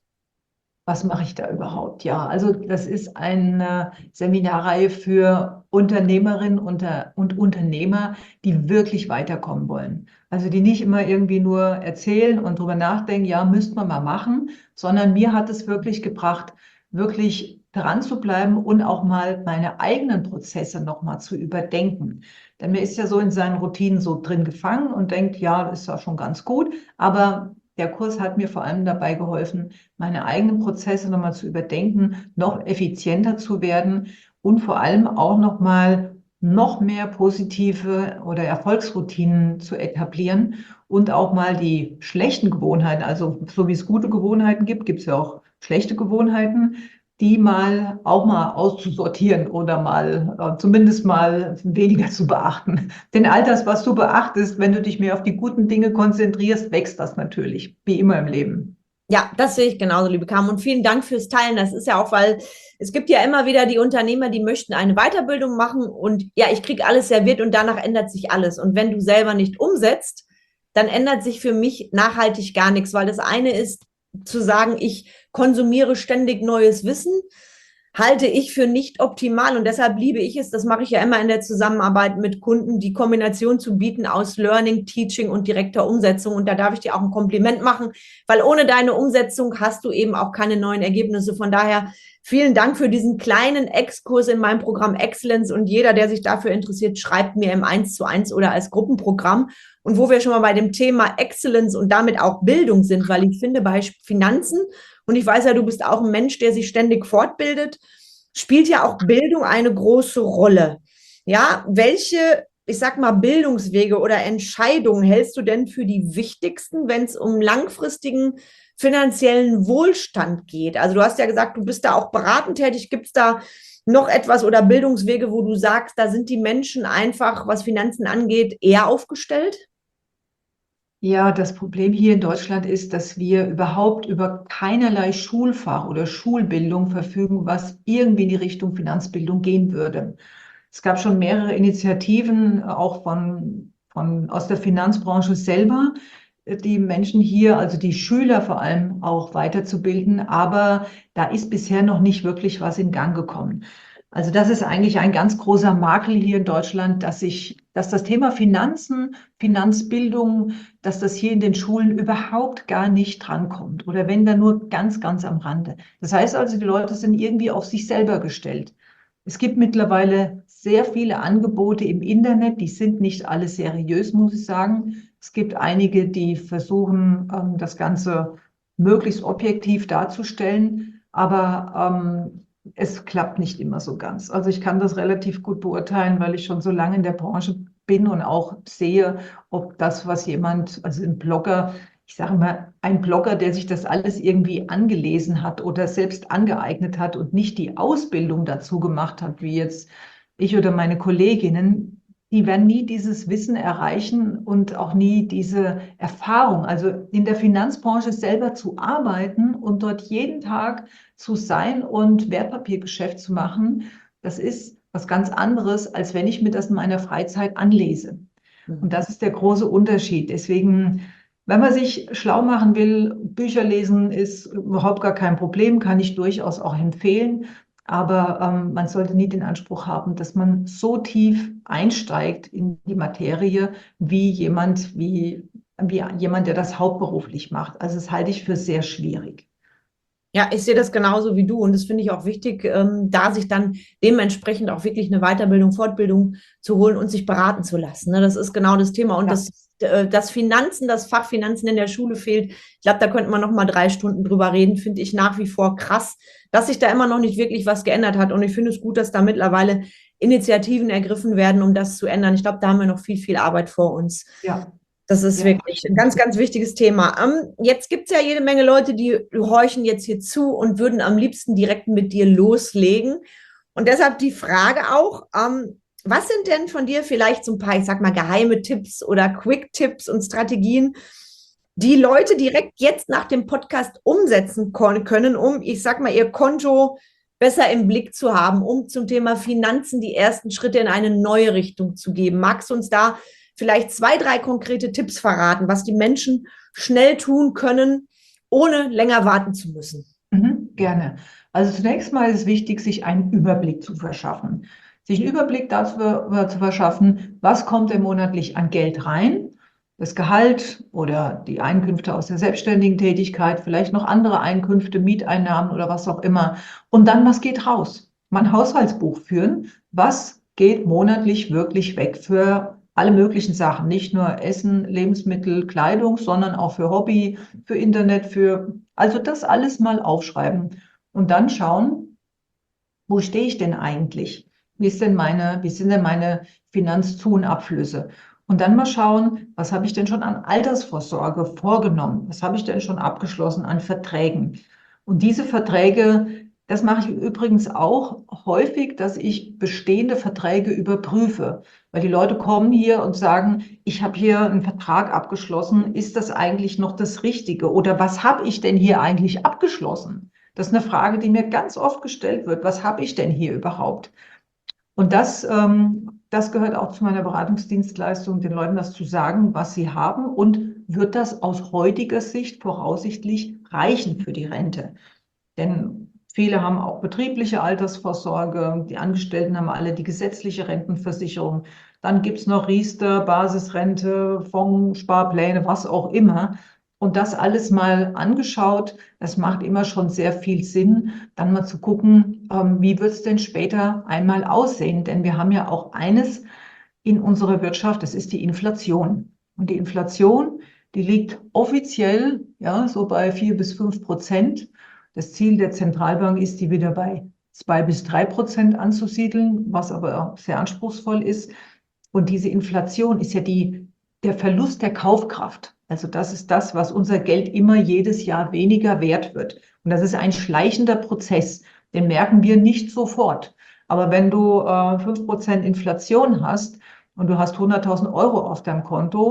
Was mache ich da überhaupt? Ja, also das ist eine Seminarreihe für Unternehmerinnen und Unternehmer, die wirklich weiterkommen wollen. Also die nicht immer irgendwie nur erzählen und drüber nachdenken, ja, müsste man mal machen, sondern mir hat es wirklich gebracht, wirklich dran zu bleiben und auch mal meine eigenen Prozesse nochmal zu überdenken. Denn man ist ja so in seinen Routinen so drin gefangen und denkt, ja, das ist ja schon ganz gut, aber der Kurs hat mir vor allem dabei geholfen, meine eigenen Prozesse nochmal zu überdenken, noch effizienter zu werden und vor allem auch nochmal noch mehr positive oder Erfolgsroutinen zu etablieren und auch mal die schlechten Gewohnheiten, also so wie es gute Gewohnheiten gibt, gibt es ja auch schlechte Gewohnheiten, die mal auch mal auszusortieren oder mal äh, zumindest mal weniger zu beachten. Denn all das, was du beachtest, wenn du dich mehr auf die guten Dinge konzentrierst, wächst das natürlich, wie immer im Leben. Ja, das sehe ich genauso, liebe Carmen. Und vielen Dank fürs Teilen. Das ist ja auch, weil es gibt ja immer wieder die Unternehmer, die möchten eine Weiterbildung machen und ja, ich kriege alles serviert und danach ändert sich alles. Und wenn du selber nicht umsetzt, dann ändert sich für mich nachhaltig gar nichts, weil das eine ist, zu sagen, ich konsumiere ständig neues Wissen, halte ich für nicht optimal und deshalb liebe ich es, das mache ich ja immer in der Zusammenarbeit mit Kunden, die Kombination zu bieten aus Learning, Teaching und direkter Umsetzung und da darf ich dir auch ein Kompliment machen, weil ohne deine Umsetzung hast du eben auch keine neuen Ergebnisse, von daher vielen Dank für diesen kleinen Exkurs in meinem Programm Excellence und jeder, der sich dafür interessiert, schreibt mir im eins zu eins oder als Gruppenprogramm. Und wo wir schon mal bei dem Thema Excellence und damit auch Bildung sind, weil ich finde, bei Finanzen, und ich weiß ja, du bist auch ein Mensch, der sich ständig fortbildet, spielt ja auch Bildung eine große Rolle. Ja, welche, ich sag mal, Bildungswege oder Entscheidungen hältst du denn für die wichtigsten, wenn es um langfristigen finanziellen Wohlstand geht? Also du hast ja gesagt, du bist da auch beratend tätig. Gibt es da noch etwas oder Bildungswege, wo du sagst, da sind die Menschen einfach, was Finanzen angeht, eher aufgestellt? Ja, das Problem hier in Deutschland ist, dass wir überhaupt über keinerlei Schulfach oder Schulbildung verfügen, was irgendwie in die Richtung Finanzbildung gehen würde. Es gab schon mehrere Initiativen, äh, auch von, von, aus der Finanzbranche selber, äh, die Menschen hier, also die Schüler vor allem auch weiterzubilden. Aber da ist bisher noch nicht wirklich was in Gang gekommen. Also das ist eigentlich ein ganz großer Makel hier in Deutschland, dass sich, dass das Thema Finanzen, Finanzbildung, dass das hier in den Schulen überhaupt gar nicht drankommt oder wenn dann nur ganz, ganz am Rande. Das heißt also, die Leute sind irgendwie auf sich selber gestellt. Es gibt mittlerweile sehr viele Angebote im Internet, die sind nicht alle seriös, muss ich sagen. Es gibt einige, die versuchen, ähm, das Ganze möglichst objektiv darzustellen, aber ähm, es klappt nicht immer so ganz. Also ich kann das relativ gut beurteilen, weil ich schon so lange in der Branche bin und auch sehe, ob das, was jemand, also ein Blogger, ich sage mal, ein Blogger, der sich das alles irgendwie angelesen hat oder selbst angeeignet hat und nicht die Ausbildung dazu gemacht hat, wie jetzt ich oder meine Kolleginnen, die werden nie dieses Wissen erreichen und auch nie diese Erfahrung, also in der Finanzbranche selber zu arbeiten und dort jeden Tag zu sein und Wertpapiergeschäft zu machen. Das ist was ganz anderes, als wenn ich mir das in meiner Freizeit anlese. Und das ist der große Unterschied. Deswegen, wenn man sich schlau machen will, Bücher lesen ist überhaupt gar kein Problem, kann ich durchaus auch empfehlen. Aber ähm, man sollte nie den Anspruch haben, dass man so tief einsteigt in die Materie wie jemand, wie, wie jemand, der das hauptberuflich macht. Also das halte ich für sehr schwierig. Ja, ich sehe das genauso wie du und das finde ich auch wichtig, ähm, da sich dann dementsprechend auch wirklich eine Weiterbildung, Fortbildung zu holen und sich beraten zu lassen. Ne? Das ist genau das Thema und Ja. das, äh, das Finanzen, das Fach Finanzen in der Schule fehlt. Ich glaube, da könnte man noch mal drei Stunden drüber reden, finde ich nach wie vor krass, dass sich da immer noch nicht wirklich was geändert hat und ich finde es gut, dass da mittlerweile Initiativen ergriffen werden, um das zu ändern. Ich glaube, da haben wir noch viel, viel Arbeit vor uns. Ja, Das ist ja, wirklich ein ganz, ganz wichtiges Thema. Ähm, jetzt gibt es ja jede Menge Leute, die horchen jetzt hier zu und würden am liebsten direkt mit dir loslegen. Und deshalb die Frage auch, ähm, was sind denn von dir vielleicht so ein paar, ich sag mal, geheime Tipps oder Quick-Tipps und Strategien, die Leute direkt jetzt nach dem Podcast umsetzen können, um, ich sag mal, ihr Konto besser im Blick zu haben, um zum Thema Finanzen die ersten Schritte in eine neue Richtung zu geben? Magst du uns da vielleicht zwei, drei konkrete Tipps verraten, was die Menschen schnell tun können, ohne länger warten zu müssen? mhm, gerne. Also zunächst mal ist es wichtig, sich einen Überblick zu verschaffen. Sich einen Überblick dazu äh, zu verschaffen, was kommt denn monatlich an Geld rein, das Gehalt oder die Einkünfte aus der selbstständigen Tätigkeit, vielleicht noch andere Einkünfte, Mieteinnahmen oder was auch immer. Und dann, was geht raus? Mal ein Haushaltsbuch führen. Was geht monatlich wirklich weg für alle möglichen Sachen? Nicht nur Essen, Lebensmittel, Kleidung, sondern auch für Hobby, für Internet, für, also das alles mal aufschreiben und dann schauen, wo stehe ich denn eigentlich? Wie ist denn meine, wie sind denn meine Finanzzu- und Abflüsse? Und dann mal schauen, was habe ich denn schon an Altersvorsorge vorgenommen? Was habe ich denn schon abgeschlossen an Verträgen? Und diese Verträge, das mache ich übrigens auch häufig, dass ich bestehende Verträge überprüfe. Weil die Leute kommen hier und sagen, ich habe hier einen Vertrag abgeschlossen. Ist das eigentlich noch das Richtige? Oder was habe ich denn hier eigentlich abgeschlossen? Das ist eine Frage, die mir ganz oft gestellt wird. Was habe ich denn hier überhaupt? Und das, ähm, das gehört auch zu meiner Beratungsdienstleistung, den Leuten das zu sagen, was sie haben und wird das aus heutiger Sicht voraussichtlich reichen für die Rente. Denn viele haben auch betriebliche Altersvorsorge, die Angestellten haben alle die gesetzliche Rentenversicherung. Dann gibt es noch Riester, Basisrente, Fonds, Sparpläne, was auch immer. Und das alles mal angeschaut, das macht immer schon sehr viel Sinn, dann mal zu gucken, ähm, wie wird es denn später einmal aussehen? Denn wir haben ja auch eines in unserer Wirtschaft, das ist die Inflation. Und die Inflation, die liegt offiziell ja so bei vier bis fünf Prozent. Das Ziel der Zentralbank ist, die wieder bei zwei bis drei Prozent anzusiedeln, was aber sehr anspruchsvoll ist. Und diese Inflation ist ja die, der Verlust der Kaufkraft. Also das ist das, was unser Geld immer jedes Jahr weniger wert wird. Und das ist ein schleichender Prozess. Den merken wir nicht sofort. Aber wenn du äh, fünf Prozent Inflation hast und du hast hunderttausend Euro auf deinem Konto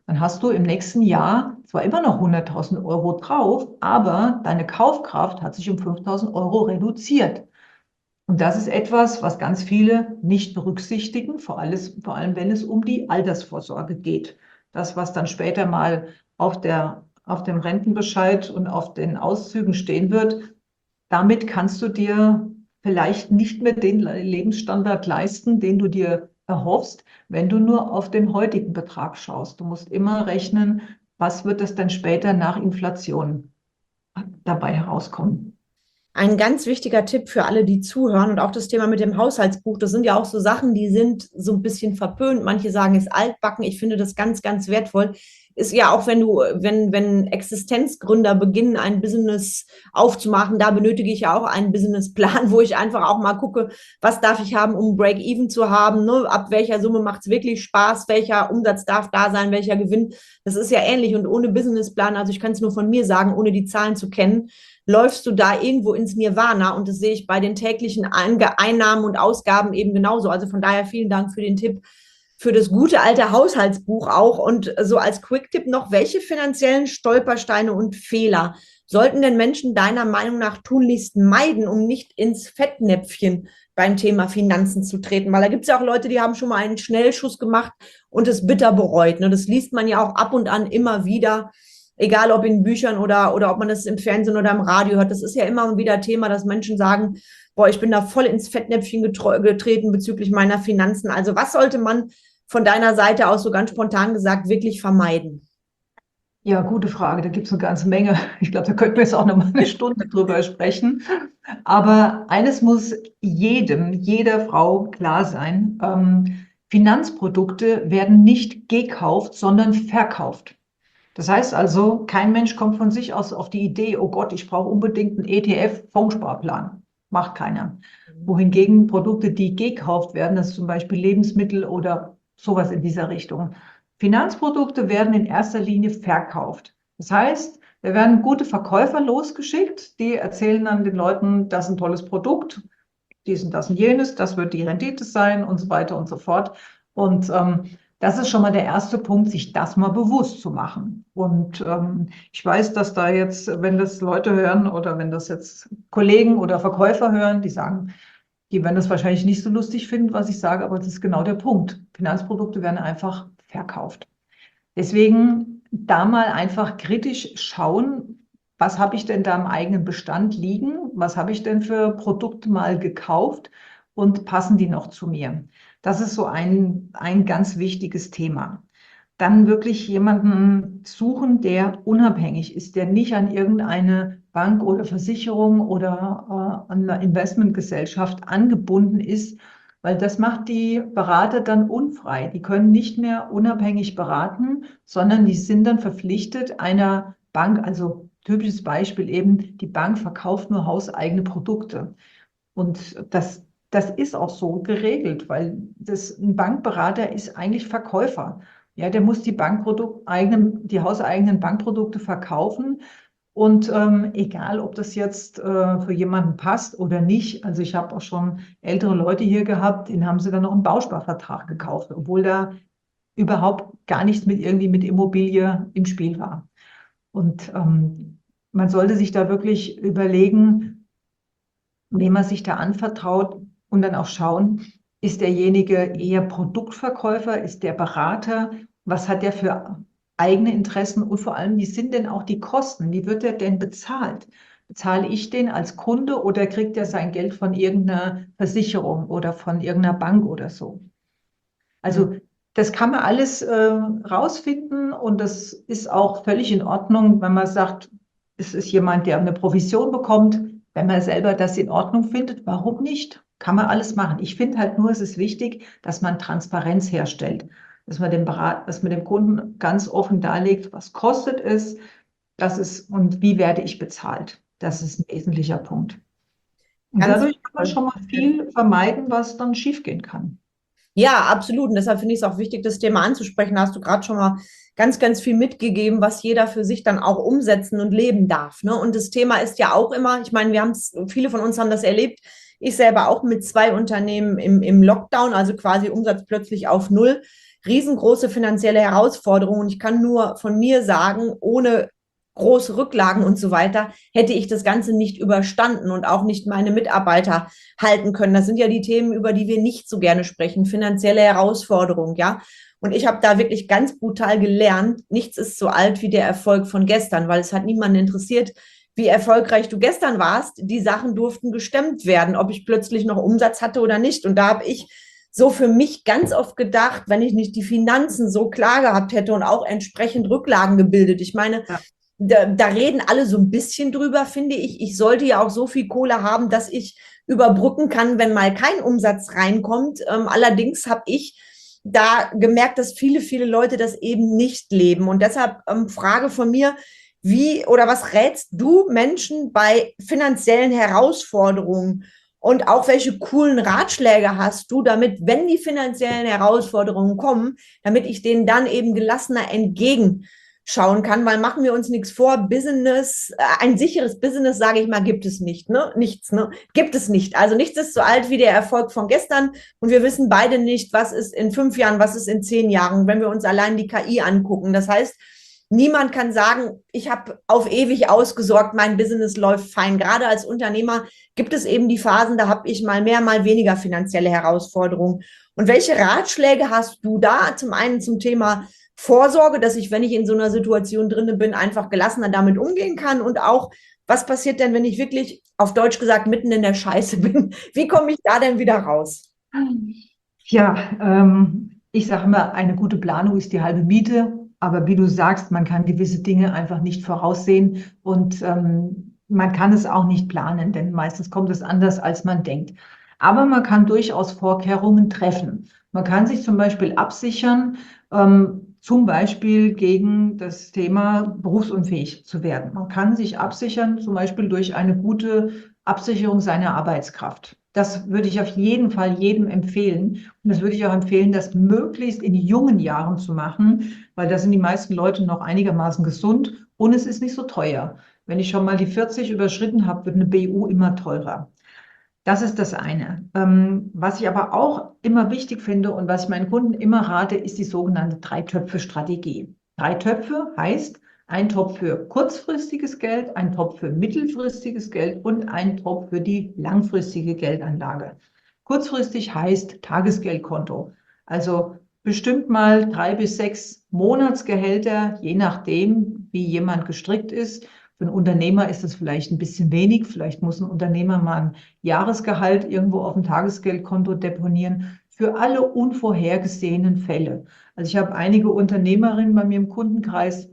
dann hast du im nächsten Jahr zwar immer noch hunderttausend Euro drauf, aber deine Kaufkraft hat sich um fünftausend Euro reduziert. Und das ist etwas, was ganz viele nicht berücksichtigen, vor allem, vor allem wenn es um die Altersvorsorge geht. Das, was dann später mal auf der, auf dem Rentenbescheid und auf den Auszügen stehen wird, damit kannst du dir vielleicht nicht mehr den Lebensstandard leisten, den du dir erhoffst, wenn du nur auf den heutigen Betrag schaust. Du musst immer rechnen, was wird es denn später nach Inflation dabei herauskommen. Ein ganz wichtiger Tipp für alle, die zuhören, und auch das Thema mit dem Haushaltsbuch, das sind ja auch so Sachen, die sind so ein bisschen verpönt. Manche sagen, es ist altbacken. Ich finde das ganz, ganz wertvoll. Ist ja auch, wenn du, wenn, wenn Existenzgründer beginnen, ein Business aufzumachen, da benötige ich ja auch einen Businessplan, wo ich einfach auch mal gucke, was darf ich haben, um Break-Even zu haben, ne? Ab welcher Summe macht es wirklich Spaß, welcher Umsatz darf da sein, welcher Gewinn. Das ist ja ähnlich, und ohne Businessplan, also ich kann es nur von mir sagen, ohne die Zahlen zu kennen, läufst du da irgendwo ins Nirvana, und das sehe ich bei den täglichen Einnahmen und Ausgaben eben genauso. Also von daher vielen Dank für den Tipp, für das gute alte Haushaltsbuch auch. Und so als Quick-Tipp noch, welche finanziellen Stolpersteine und Fehler sollten denn Menschen deiner Meinung nach tunlichst meiden, um nicht ins Fettnäpfchen beim Thema Finanzen zu treten? Weil da gibt es ja auch Leute, die haben schon mal einen Schnellschuss gemacht und es bitter bereut. Ne? Das liest man ja auch ab und an immer wieder. Egal ob in Büchern oder, oder ob man das im Fernsehen oder im Radio hört, das ist ja immer wieder Thema, dass Menschen sagen, boah, ich bin da voll ins Fettnäpfchen getreten bezüglich meiner Finanzen. Also was sollte man von deiner Seite aus, so ganz spontan gesagt, wirklich vermeiden? Ja, gute Frage. Da gibt es eine ganze Menge. Ich glaube, da könnten wir jetzt auch noch mal eine Stunde drüber sprechen. Aber eines muss jedem, jeder Frau klar sein. Ähm, Finanzprodukte werden nicht gekauft, sondern verkauft. Das heißt also, kein Mensch kommt von sich aus auf die Idee, oh Gott, ich brauche unbedingt einen E T F-Fondssparplan. Macht keiner. Wohingegen Produkte, die gekauft werden, das ist zum Beispiel Lebensmittel oder sowas in dieser Richtung. Finanzprodukte werden in erster Linie verkauft. Das heißt, da werden gute Verkäufer losgeschickt, die erzählen dann den Leuten, das ist ein tolles Produkt, dies und das und jenes, das wird die Rendite sein und so weiter und so fort. Und ähm, das ist schon mal der erste Punkt, sich das mal bewusst zu machen. Und ähm, ich weiß, dass da jetzt, wenn das Leute hören oder wenn das jetzt Kollegen oder Verkäufer hören, die sagen, die werden das wahrscheinlich nicht so lustig finden, was ich sage, aber das ist genau der Punkt. Finanzprodukte werden einfach verkauft. Deswegen da mal einfach kritisch schauen, was habe ich denn da im eigenen Bestand liegen? Was habe ich denn für Produkte mal gekauft und passen die noch zu mir? Das ist so ein, ein ganz wichtiges Thema. Dann wirklich jemanden suchen, der unabhängig ist, der nicht an irgendeine Bank oder Versicherung oder äh, an eine Investmentgesellschaft angebunden ist, weil das macht die Berater dann unfrei. Die können nicht mehr unabhängig beraten, sondern die sind dann verpflichtet einer Bank, also typisches Beispiel eben, die Bank verkauft nur hauseigene Produkte. Und das Das ist auch so geregelt, weil das, ein Bankberater ist eigentlich Verkäufer. Ja, der muss die Bankprodukt, eigenen, die hauseigenen Bankprodukte verkaufen. Und ähm, egal, ob das jetzt äh, für jemanden passt oder nicht. Also ich habe auch schon ältere Leute hier gehabt, denen haben sie dann noch einen Bausparvertrag gekauft, obwohl da überhaupt gar nichts mit irgendwie mit Immobilie im Spiel war. Und ähm, man sollte sich da wirklich überlegen, wem man sich da anvertraut, und dann auch schauen, ist derjenige eher Produktverkäufer, ist der Berater, was hat der für eigene Interessen und vor allem, wie sind denn auch die Kosten? Wie wird er denn bezahlt? Bezahle ich den als Kunde oder kriegt er sein Geld von irgendeiner Versicherung oder von irgendeiner Bank oder so? Also das kann man alles äh, rausfinden, und das ist auch völlig in Ordnung, wenn man sagt, es ist jemand, der eine Provision bekommt. Wenn man selber das in Ordnung findet, warum nicht? Kann man alles machen. Ich finde halt nur, es ist wichtig, dass man Transparenz herstellt, dass man dem Berat, dass man dem Kunden ganz offen darlegt, was kostet es, das ist und wie werde ich bezahlt. Das ist ein wesentlicher Punkt. Und Ganz dadurch kann man schon mal viel vermeiden, was dann schiefgehen kann. Ja, absolut. Und deshalb finde ich es auch wichtig, das Thema anzusprechen. Da hast du gerade schon mal ganz, ganz viel mitgegeben, was jeder für sich dann auch umsetzen und leben darf. Ne? Und das Thema ist ja auch immer, ich meine, wir haben es, viele von uns haben das erlebt. Ich selber auch mit zwei Unternehmen im, im Lockdown, also quasi Umsatz plötzlich auf Null. riesengroße finanzielle Herausforderungen. Und ich kann nur von mir sagen, ohne große Rücklagen und so weiter, hätte ich das Ganze nicht überstanden und auch nicht meine Mitarbeiter halten können. Das sind ja die Themen, über die wir nicht so gerne sprechen, finanzielle Herausforderungen, ja. Und ich habe da wirklich ganz brutal gelernt, nichts ist so alt wie der Erfolg von gestern, weil es hat niemanden interessiert, wie erfolgreich du gestern warst. Die Sachen durften gestemmt werden, ob ich plötzlich noch Umsatz hatte oder nicht. Und da habe ich so für mich ganz oft gedacht, wenn ich nicht die Finanzen so klar gehabt hätte und auch entsprechend Rücklagen gebildet. Ich meine, ja. Da, da reden alle so ein bisschen drüber, finde ich. Ich sollte ja auch so viel Kohle haben, dass ich überbrücken kann, wenn mal kein Umsatz reinkommt. Ähm, allerdings habe ich da gemerkt, dass viele, viele Leute das eben nicht leben. Und deshalb ähm, Frage von mir, wie oder was rätst du Menschen bei finanziellen Herausforderungen? Und auch welche coolen Ratschläge hast du, damit, wenn die finanziellen Herausforderungen kommen, damit ich denen dann eben gelassener entgegen schauen kann, weil machen wir uns nichts vor, Business, ein sicheres Business, sage ich mal, gibt es nicht, ne? Nichts, ne? Gibt es nicht. Also nichts ist so alt wie der Erfolg von gestern und wir wissen beide nicht, was ist in fünf Jahren, was ist in zehn Jahren, wenn wir uns allein die K I angucken. Das heißt, niemand kann sagen, ich habe auf ewig ausgesorgt, mein Business läuft fein. Gerade als Unternehmer gibt es eben die Phasen, da habe ich mal mehr, mal weniger finanzielle Herausforderungen. Und welche Ratschläge hast du da? Zum einen zum Thema Vorsorge, dass ich, wenn ich in so einer Situation drin bin, einfach gelassener damit umgehen kann und auch, was passiert denn, wenn ich wirklich, auf Deutsch gesagt, mitten in der Scheiße bin? Wie komme ich da denn wieder raus? Ja, ähm, ich sage immer, eine gute Planung ist die halbe Miete, aber wie du sagst, man kann gewisse Dinge einfach nicht voraussehen und ähm, man kann es auch nicht planen, denn meistens kommt es anders, als man denkt. Aber man kann durchaus Vorkehrungen treffen. Man kann sich zum Beispiel absichern, ähm, zum Beispiel gegen das Thema berufsunfähig zu werden. Man kann sich absichern, zum Beispiel durch eine gute Absicherung seiner Arbeitskraft. Das würde ich auf jeden Fall jedem empfehlen. Und das würde ich auch empfehlen, das möglichst in jungen Jahren zu machen, weil da sind die meisten Leute noch einigermaßen gesund und es ist nicht so teuer. Wenn ich schon mal die vierzig überschritten habe, wird eine B U immer teurer. Das ist das eine. Ähm, was ich aber auch immer wichtig finde und was ich meinen Kunden immer rate, ist die sogenannte Drei-Töpfe-Strategie. Drei Töpfe heißt ein Topf für kurzfristiges Geld, ein Topf für mittelfristiges Geld und ein Topf für die langfristige Geldanlage. Kurzfristig heißt Tagesgeldkonto. Also bestimmt mal drei bis sechs Monatsgehälter, je nachdem, wie jemand gestrickt ist. Für einen Unternehmer ist das vielleicht ein bisschen wenig. Vielleicht muss ein Unternehmer mal ein Jahresgehalt irgendwo auf dem Tagesgeldkonto deponieren. Für alle unvorhergesehenen Fälle. Also ich habe einige Unternehmerinnen bei mir im Kundenkreis,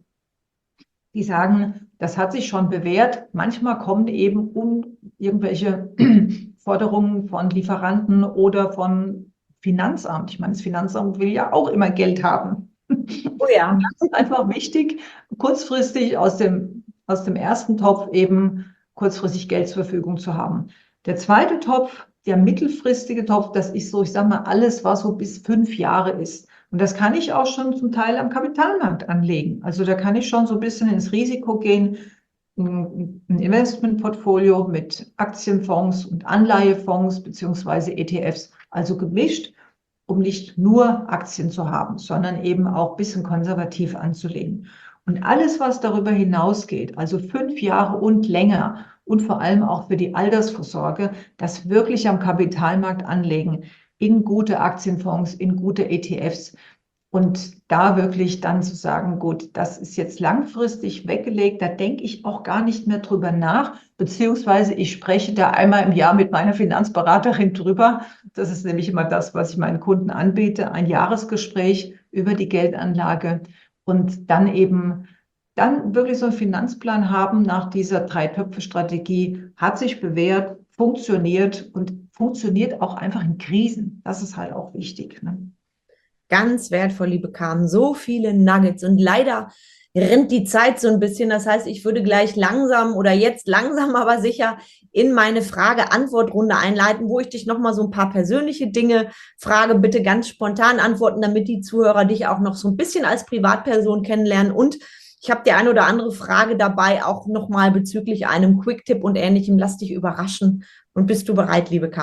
die sagen, das hat sich schon bewährt. Manchmal kommen eben um irgendwelche Forderungen von Lieferanten oder von Finanzamt. Ich meine, das Finanzamt will ja auch immer Geld haben. Oh ja. Und das ist einfach wichtig, kurzfristig aus dem aus dem ersten Topf eben kurzfristig Geld zur Verfügung zu haben. Der zweite Topf, der mittelfristige Topf, das ist so, ich sage mal, alles, was so bis fünf Jahre ist. Und das kann ich auch schon zum Teil am Kapitalmarkt anlegen. Also da kann ich schon so ein bisschen ins Risiko gehen, ein Investmentportfolio mit Aktienfonds und Anleihefonds beziehungsweise E T Fs, also gemischt, um nicht nur Aktien zu haben, sondern eben auch ein bisschen konservativ anzulegen. Und alles, was darüber hinausgeht, also fünf Jahre und länger und vor allem auch für die Altersvorsorge, das wirklich am Kapitalmarkt anlegen, in gute Aktienfonds, in gute E T Fs und da wirklich dann zu sagen, gut, das ist jetzt langfristig weggelegt, da denke ich auch gar nicht mehr drüber nach, beziehungsweise ich spreche da einmal im Jahr mit meiner Finanzberaterin drüber. Das ist nämlich immer das, was ich meinen Kunden anbiete, ein Jahresgespräch über die Geldanlage. Und dann eben, dann wirklich so einen Finanzplan haben nach dieser Drei-Töpfe-Strategie, hat sich bewährt, funktioniert und funktioniert auch einfach in Krisen. Das ist halt auch wichtig, ne? Ganz wertvoll, liebe Carmen. So viele Nuggets und leider rennt die Zeit so ein bisschen. Das heißt, ich würde gleich langsam oder jetzt langsam, aber sicher in meine Frage-Antwort-Runde einleiten, wo ich dich nochmal so ein paar persönliche Dinge frage. Bitte ganz spontan antworten, damit die Zuhörer dich auch noch so ein bisschen als Privatperson kennenlernen. Und ich habe die eine oder andere Frage dabei, auch nochmal bezüglich einem Quick-Tipp und Ähnlichem. Lass dich überraschen. Und bist du bereit, liebe Carmen?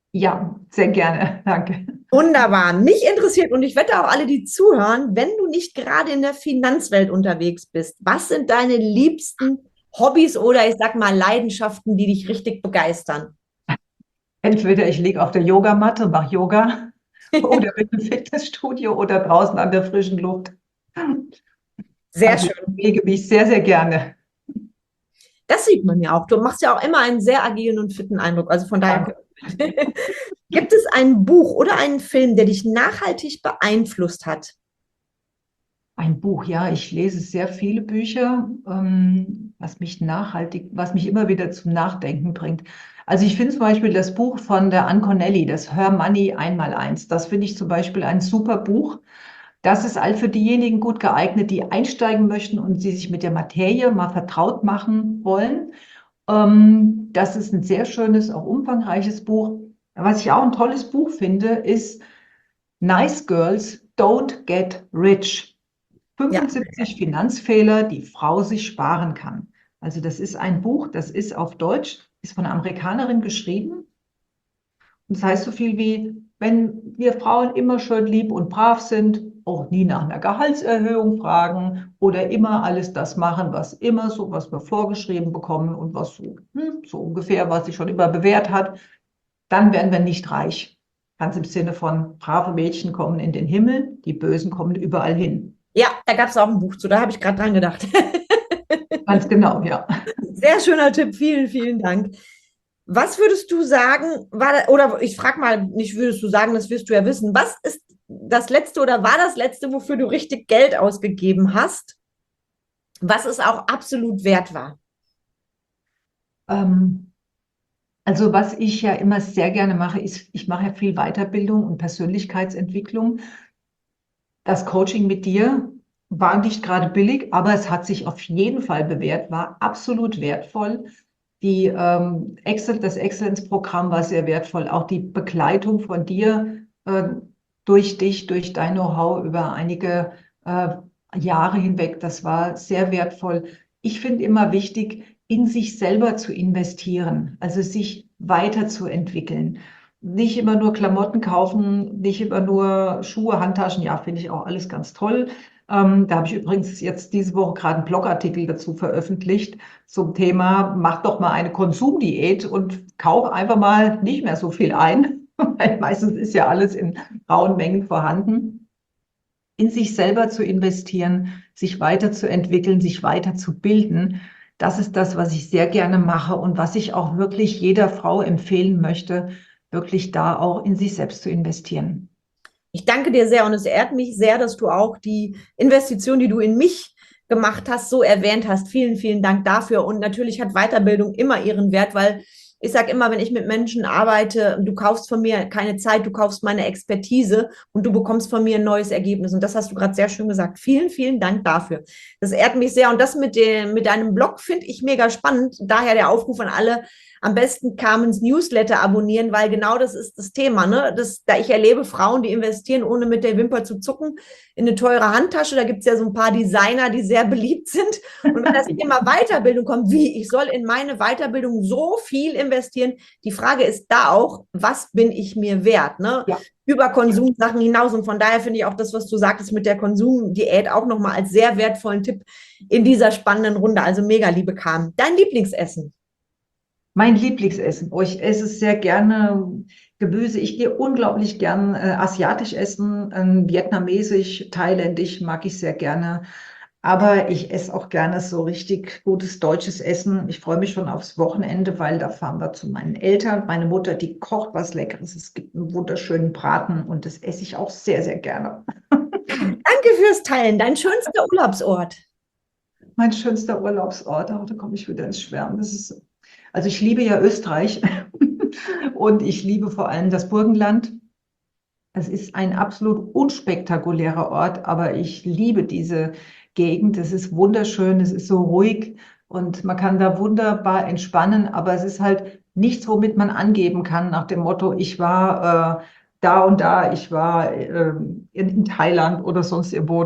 Ja, sehr gerne. Danke. Wunderbar. Mich interessiert und ich wette auch alle, die zuhören, wenn du nicht gerade in der Finanzwelt unterwegs bist, was sind deine liebsten Hobbys oder ich sag mal Leidenschaften, die dich richtig begeistern? Entweder ich liege auf der Yogamatte, mache Yoga oder bin im Fitnessstudio oder draußen an der frischen Luft. Sehr Also ich schön. bewege mich sehr, sehr gerne. Das sieht man ja auch. Du machst ja auch immer einen sehr agilen und fitten Eindruck. Also von daher. Danke. Gibt es ein Buch oder einen Film, der dich nachhaltig beeinflusst hat? Ein Buch, ja, ich lese sehr viele Bücher, ähm, was mich nachhaltig, was mich immer wieder zum Nachdenken bringt. Also ich finde zum Beispiel das Buch von der Ann Connelly, das Her Money einmal eins, das finde ich zum Beispiel ein super Buch. Das ist all für diejenigen gut geeignet, die einsteigen möchten und sie sich mit der Materie mal vertraut machen wollen. Ähm, das ist ein sehr schönes, auch umfangreiches Buch. Was ich auch ein tolles Buch finde, ist Nice Girls Don't Get Rich. Ja, fünfundsiebzig Finanzfehler, die Frau sich sparen kann. Also das ist ein Buch, das ist auf Deutsch, ist von einer Amerikanerin geschrieben. Und das heißt so viel wie, wenn wir Frauen immer schön lieb und brav sind, auch nie nach einer Gehaltserhöhung fragen oder immer alles das machen, was immer so, was wir vorgeschrieben bekommen und was so, hm, so ungefähr, was sich schon immer bewährt hat, dann werden wir nicht reich. Ganz im Sinne von, brave Mädchen kommen in den Himmel, die Bösen kommen überall hin. ja, da gab es auch ein Buch zu, da habe ich gerade dran gedacht. Ganz genau, ja. Sehr schöner Tipp, vielen, vielen Dank. Was würdest du sagen, war, da- oder ich frage mal, nicht würdest du sagen, das wirst du ja wissen, was ist das letzte oder war das letzte, wofür du richtig Geld ausgegeben hast, was es auch absolut wert war? Ähm, also was ich ja immer sehr gerne mache, ist, ich mache ja viel Weiterbildung und Persönlichkeitsentwicklung. Das Coaching mit dir war nicht gerade billig, aber es hat sich auf jeden Fall bewährt, war absolut wertvoll. Die, ähm, Excel, das Exzellenzprogramm war sehr wertvoll. Auch die Begleitung von dir äh, durch dich, durch dein Know-how über einige äh, Jahre hinweg, das war sehr wertvoll. Ich finde immer wichtig, in sich selber zu investieren, also sich weiterzuentwickeln. Nicht immer nur Klamotten kaufen, nicht immer nur Schuhe, Handtaschen, ja, finde ich auch alles ganz toll. Ähm, da habe ich übrigens jetzt diese Woche gerade einen Blogartikel dazu veröffentlicht zum Thema, mach doch mal eine Konsumdiät und kauf einfach mal nicht mehr so viel ein, weil meistens ist ja alles in rauen Mengen vorhanden. In sich selber zu investieren, sich weiterzuentwickeln, sich weiterzubilden, das ist das, was ich sehr gerne mache und was ich auch wirklich jeder Frau empfehlen möchte, wirklich da auch in sich selbst zu investieren. Ich danke dir sehr und es ehrt mich sehr, dass du auch die Investition, die du in mich gemacht hast, so erwähnt hast. Vielen, vielen Dank dafür. Und natürlich hat Weiterbildung immer ihren Wert, weil ich sage immer, wenn ich mit Menschen arbeite, du kaufst von mir keine Zeit, du kaufst meine Expertise und du bekommst von mir ein neues Ergebnis. Und das hast du gerade sehr schön gesagt. Vielen, vielen Dank dafür. Das ehrt mich sehr. Und das mit, dem, mit deinem Blog finde ich mega spannend. Daher der Aufruf an alle, am besten Carmens Newsletter abonnieren, weil genau das ist das Thema. Ne? Das, da ich erlebe Frauen, die investieren, ohne mit der Wimper zu zucken, in eine teure Handtasche. Da gibt es ja so ein paar Designer, die sehr beliebt sind. Und wenn das Thema Weiterbildung kommt, wie, ich soll in meine Weiterbildung so viel investieren, die Frage ist da auch, was bin ich mir wert? Ne? Ja. Über Konsumsachen hinaus. Und von daher finde ich auch das, was du sagtest mit der Konsumdiät, auch nochmal als sehr wertvollen Tipp in dieser spannenden Runde. Also mega, liebe Carmen. Dein Lieblingsessen? Mein Lieblingsessen. Oh, ich esse sehr gerne Gemüse. Ich gehe unglaublich gern äh, asiatisch essen, ähm, vietnamesisch, thailändisch mag ich sehr gerne. Aber ich esse auch gerne so richtig gutes deutsches Essen. Ich freue mich schon aufs Wochenende, weil da fahren wir zu meinen Eltern. Meine Mutter, die kocht was Leckeres. Es gibt einen wunderschönen Braten und das esse ich auch sehr, sehr gerne. Danke fürs Teilen. Dein schönster Urlaubsort? Mein schönster Urlaubsort, oh, da komme ich wieder ins Schwärmen. Das ist, also ich liebe ja Österreich und ich liebe vor allem das Burgenland. Es ist ein absolut unspektakulärer Ort, aber ich liebe diese Gegend. Es ist wunderschön, es ist so ruhig und man kann da wunderbar entspannen, aber es ist halt nichts, womit man angeben kann nach dem Motto, ich war äh, da und da, ich war äh, in, in Thailand oder sonst irgendwo.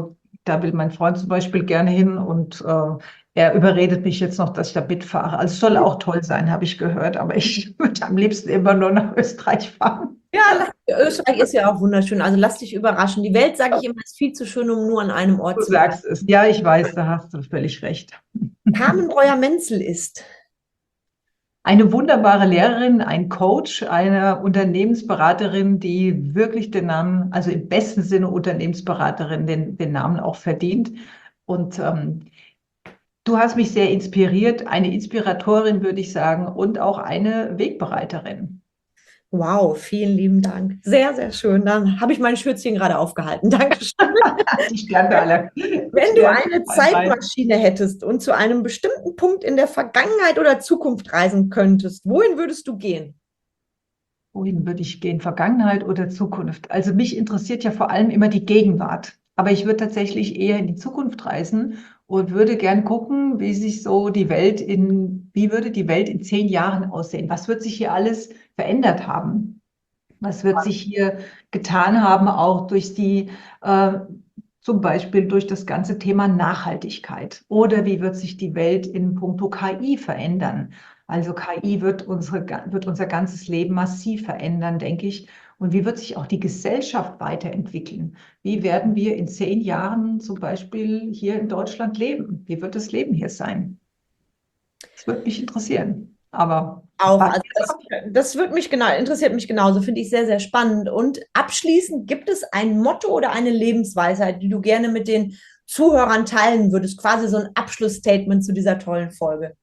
Da will mein Freund zum Beispiel gerne hin und äh, er überredet mich jetzt noch, dass ich da mitfahre. Also es soll auch toll sein, habe ich gehört, aber ich würde am liebsten immer nur nach Österreich fahren. Ja, lass- Österreich ist ja auch wunderschön. Also lass dich überraschen. Die Welt, sage ich immer, ist viel zu schön, um nur an einem Ort Du zu bleiben. sagst es. Ja, ich weiß, da hast du völlig recht. Carmen Breuer-Menzel ist. Eine wunderbare Lehrerin, ein Coach, eine Unternehmensberaterin, die wirklich den Namen, also im besten Sinne Unternehmensberaterin, den, den Namen auch verdient. Und ähm, du hast mich sehr inspiriert, eine Inspiratorin, würde ich sagen, und auch eine Wegbereiterin. Wow, vielen lieben Dank. Sehr, sehr schön. Dann habe ich mein Schürzchen gerade aufgehalten. Dankeschön. Die Sternale. Wenn du eine Zeitmaschine hättest und zu einem bestimmten Punkt in der Vergangenheit oder Zukunft reisen könntest, wohin würdest du gehen? Wohin würde ich gehen? Vergangenheit oder Zukunft? Also mich interessiert ja vor allem immer die Gegenwart. Aber ich würde tatsächlich eher in die Zukunft reisen und würde gern gucken, wie sich so die Welt in, wie würde die Welt in zehn Jahren aussehen? Was wird sich hier alles verändert haben? Was wird sich hier getan haben, auch durch die, äh, zum Beispiel durch das ganze Thema Nachhaltigkeit? Oder wie wird sich die Welt in puncto K I verändern? Also K I wird unsere, wird unser ganzes Leben massiv verändern, denke ich. Und wie wird sich auch die Gesellschaft weiterentwickeln? Wie werden wir in zehn Jahren zum Beispiel hier in Deutschland leben? Wie wird das Leben hier sein? Das würde mich interessieren. Aber Auch, also das, das wird mich genau, interessiert mich genauso, finde ich sehr, sehr spannend. Und abschließend, gibt es ein Motto oder eine Lebensweisheit, die du gerne mit den Zuhörern teilen würdest? Quasi so ein Abschlussstatement zu dieser tollen Folge.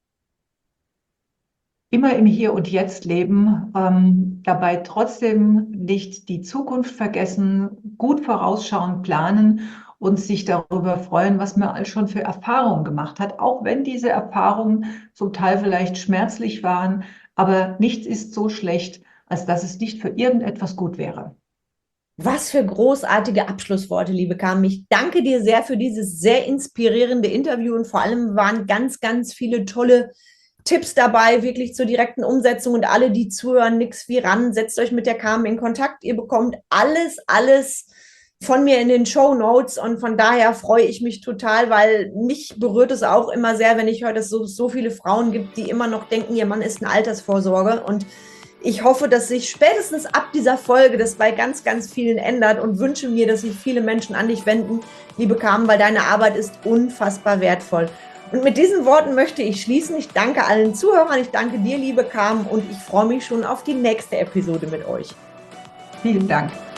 Immer im Hier und Jetzt leben, ähm, dabei trotzdem nicht die Zukunft vergessen, gut vorausschauen, planen und sich darüber freuen, was man all schon für Erfahrungen gemacht hat, auch wenn diese Erfahrungen zum Teil vielleicht schmerzlich waren, aber nichts ist so schlecht, als dass es nicht für irgendetwas gut wäre. Was für großartige Abschlussworte, liebe Carmen. Ich danke dir sehr für dieses sehr inspirierende Interview und vor allem waren ganz, ganz viele tolle Tipps dabei, wirklich zur direkten Umsetzung und alle, die zuhören, nix wie ran, setzt euch mit der Carmen in Kontakt. Ihr bekommt alles, alles von mir in den Shownotes und von daher freue ich mich total, weil mich berührt es auch immer sehr, wenn ich höre, dass es so, so viele Frauen gibt, die immer noch denken, ihr Mann ist eine Altersvorsorge und ich hoffe, dass sich spätestens ab dieser Folge das bei ganz, ganz vielen ändert und wünsche mir, dass sich viele Menschen an dich wenden, liebe Carmen, weil deine Arbeit ist unfassbar wertvoll. Und mit diesen Worten möchte ich schließen. Ich danke allen Zuhörern, ich danke dir, liebe Carmen, und ich freue mich schon auf die nächste Episode mit euch. Vielen Dank.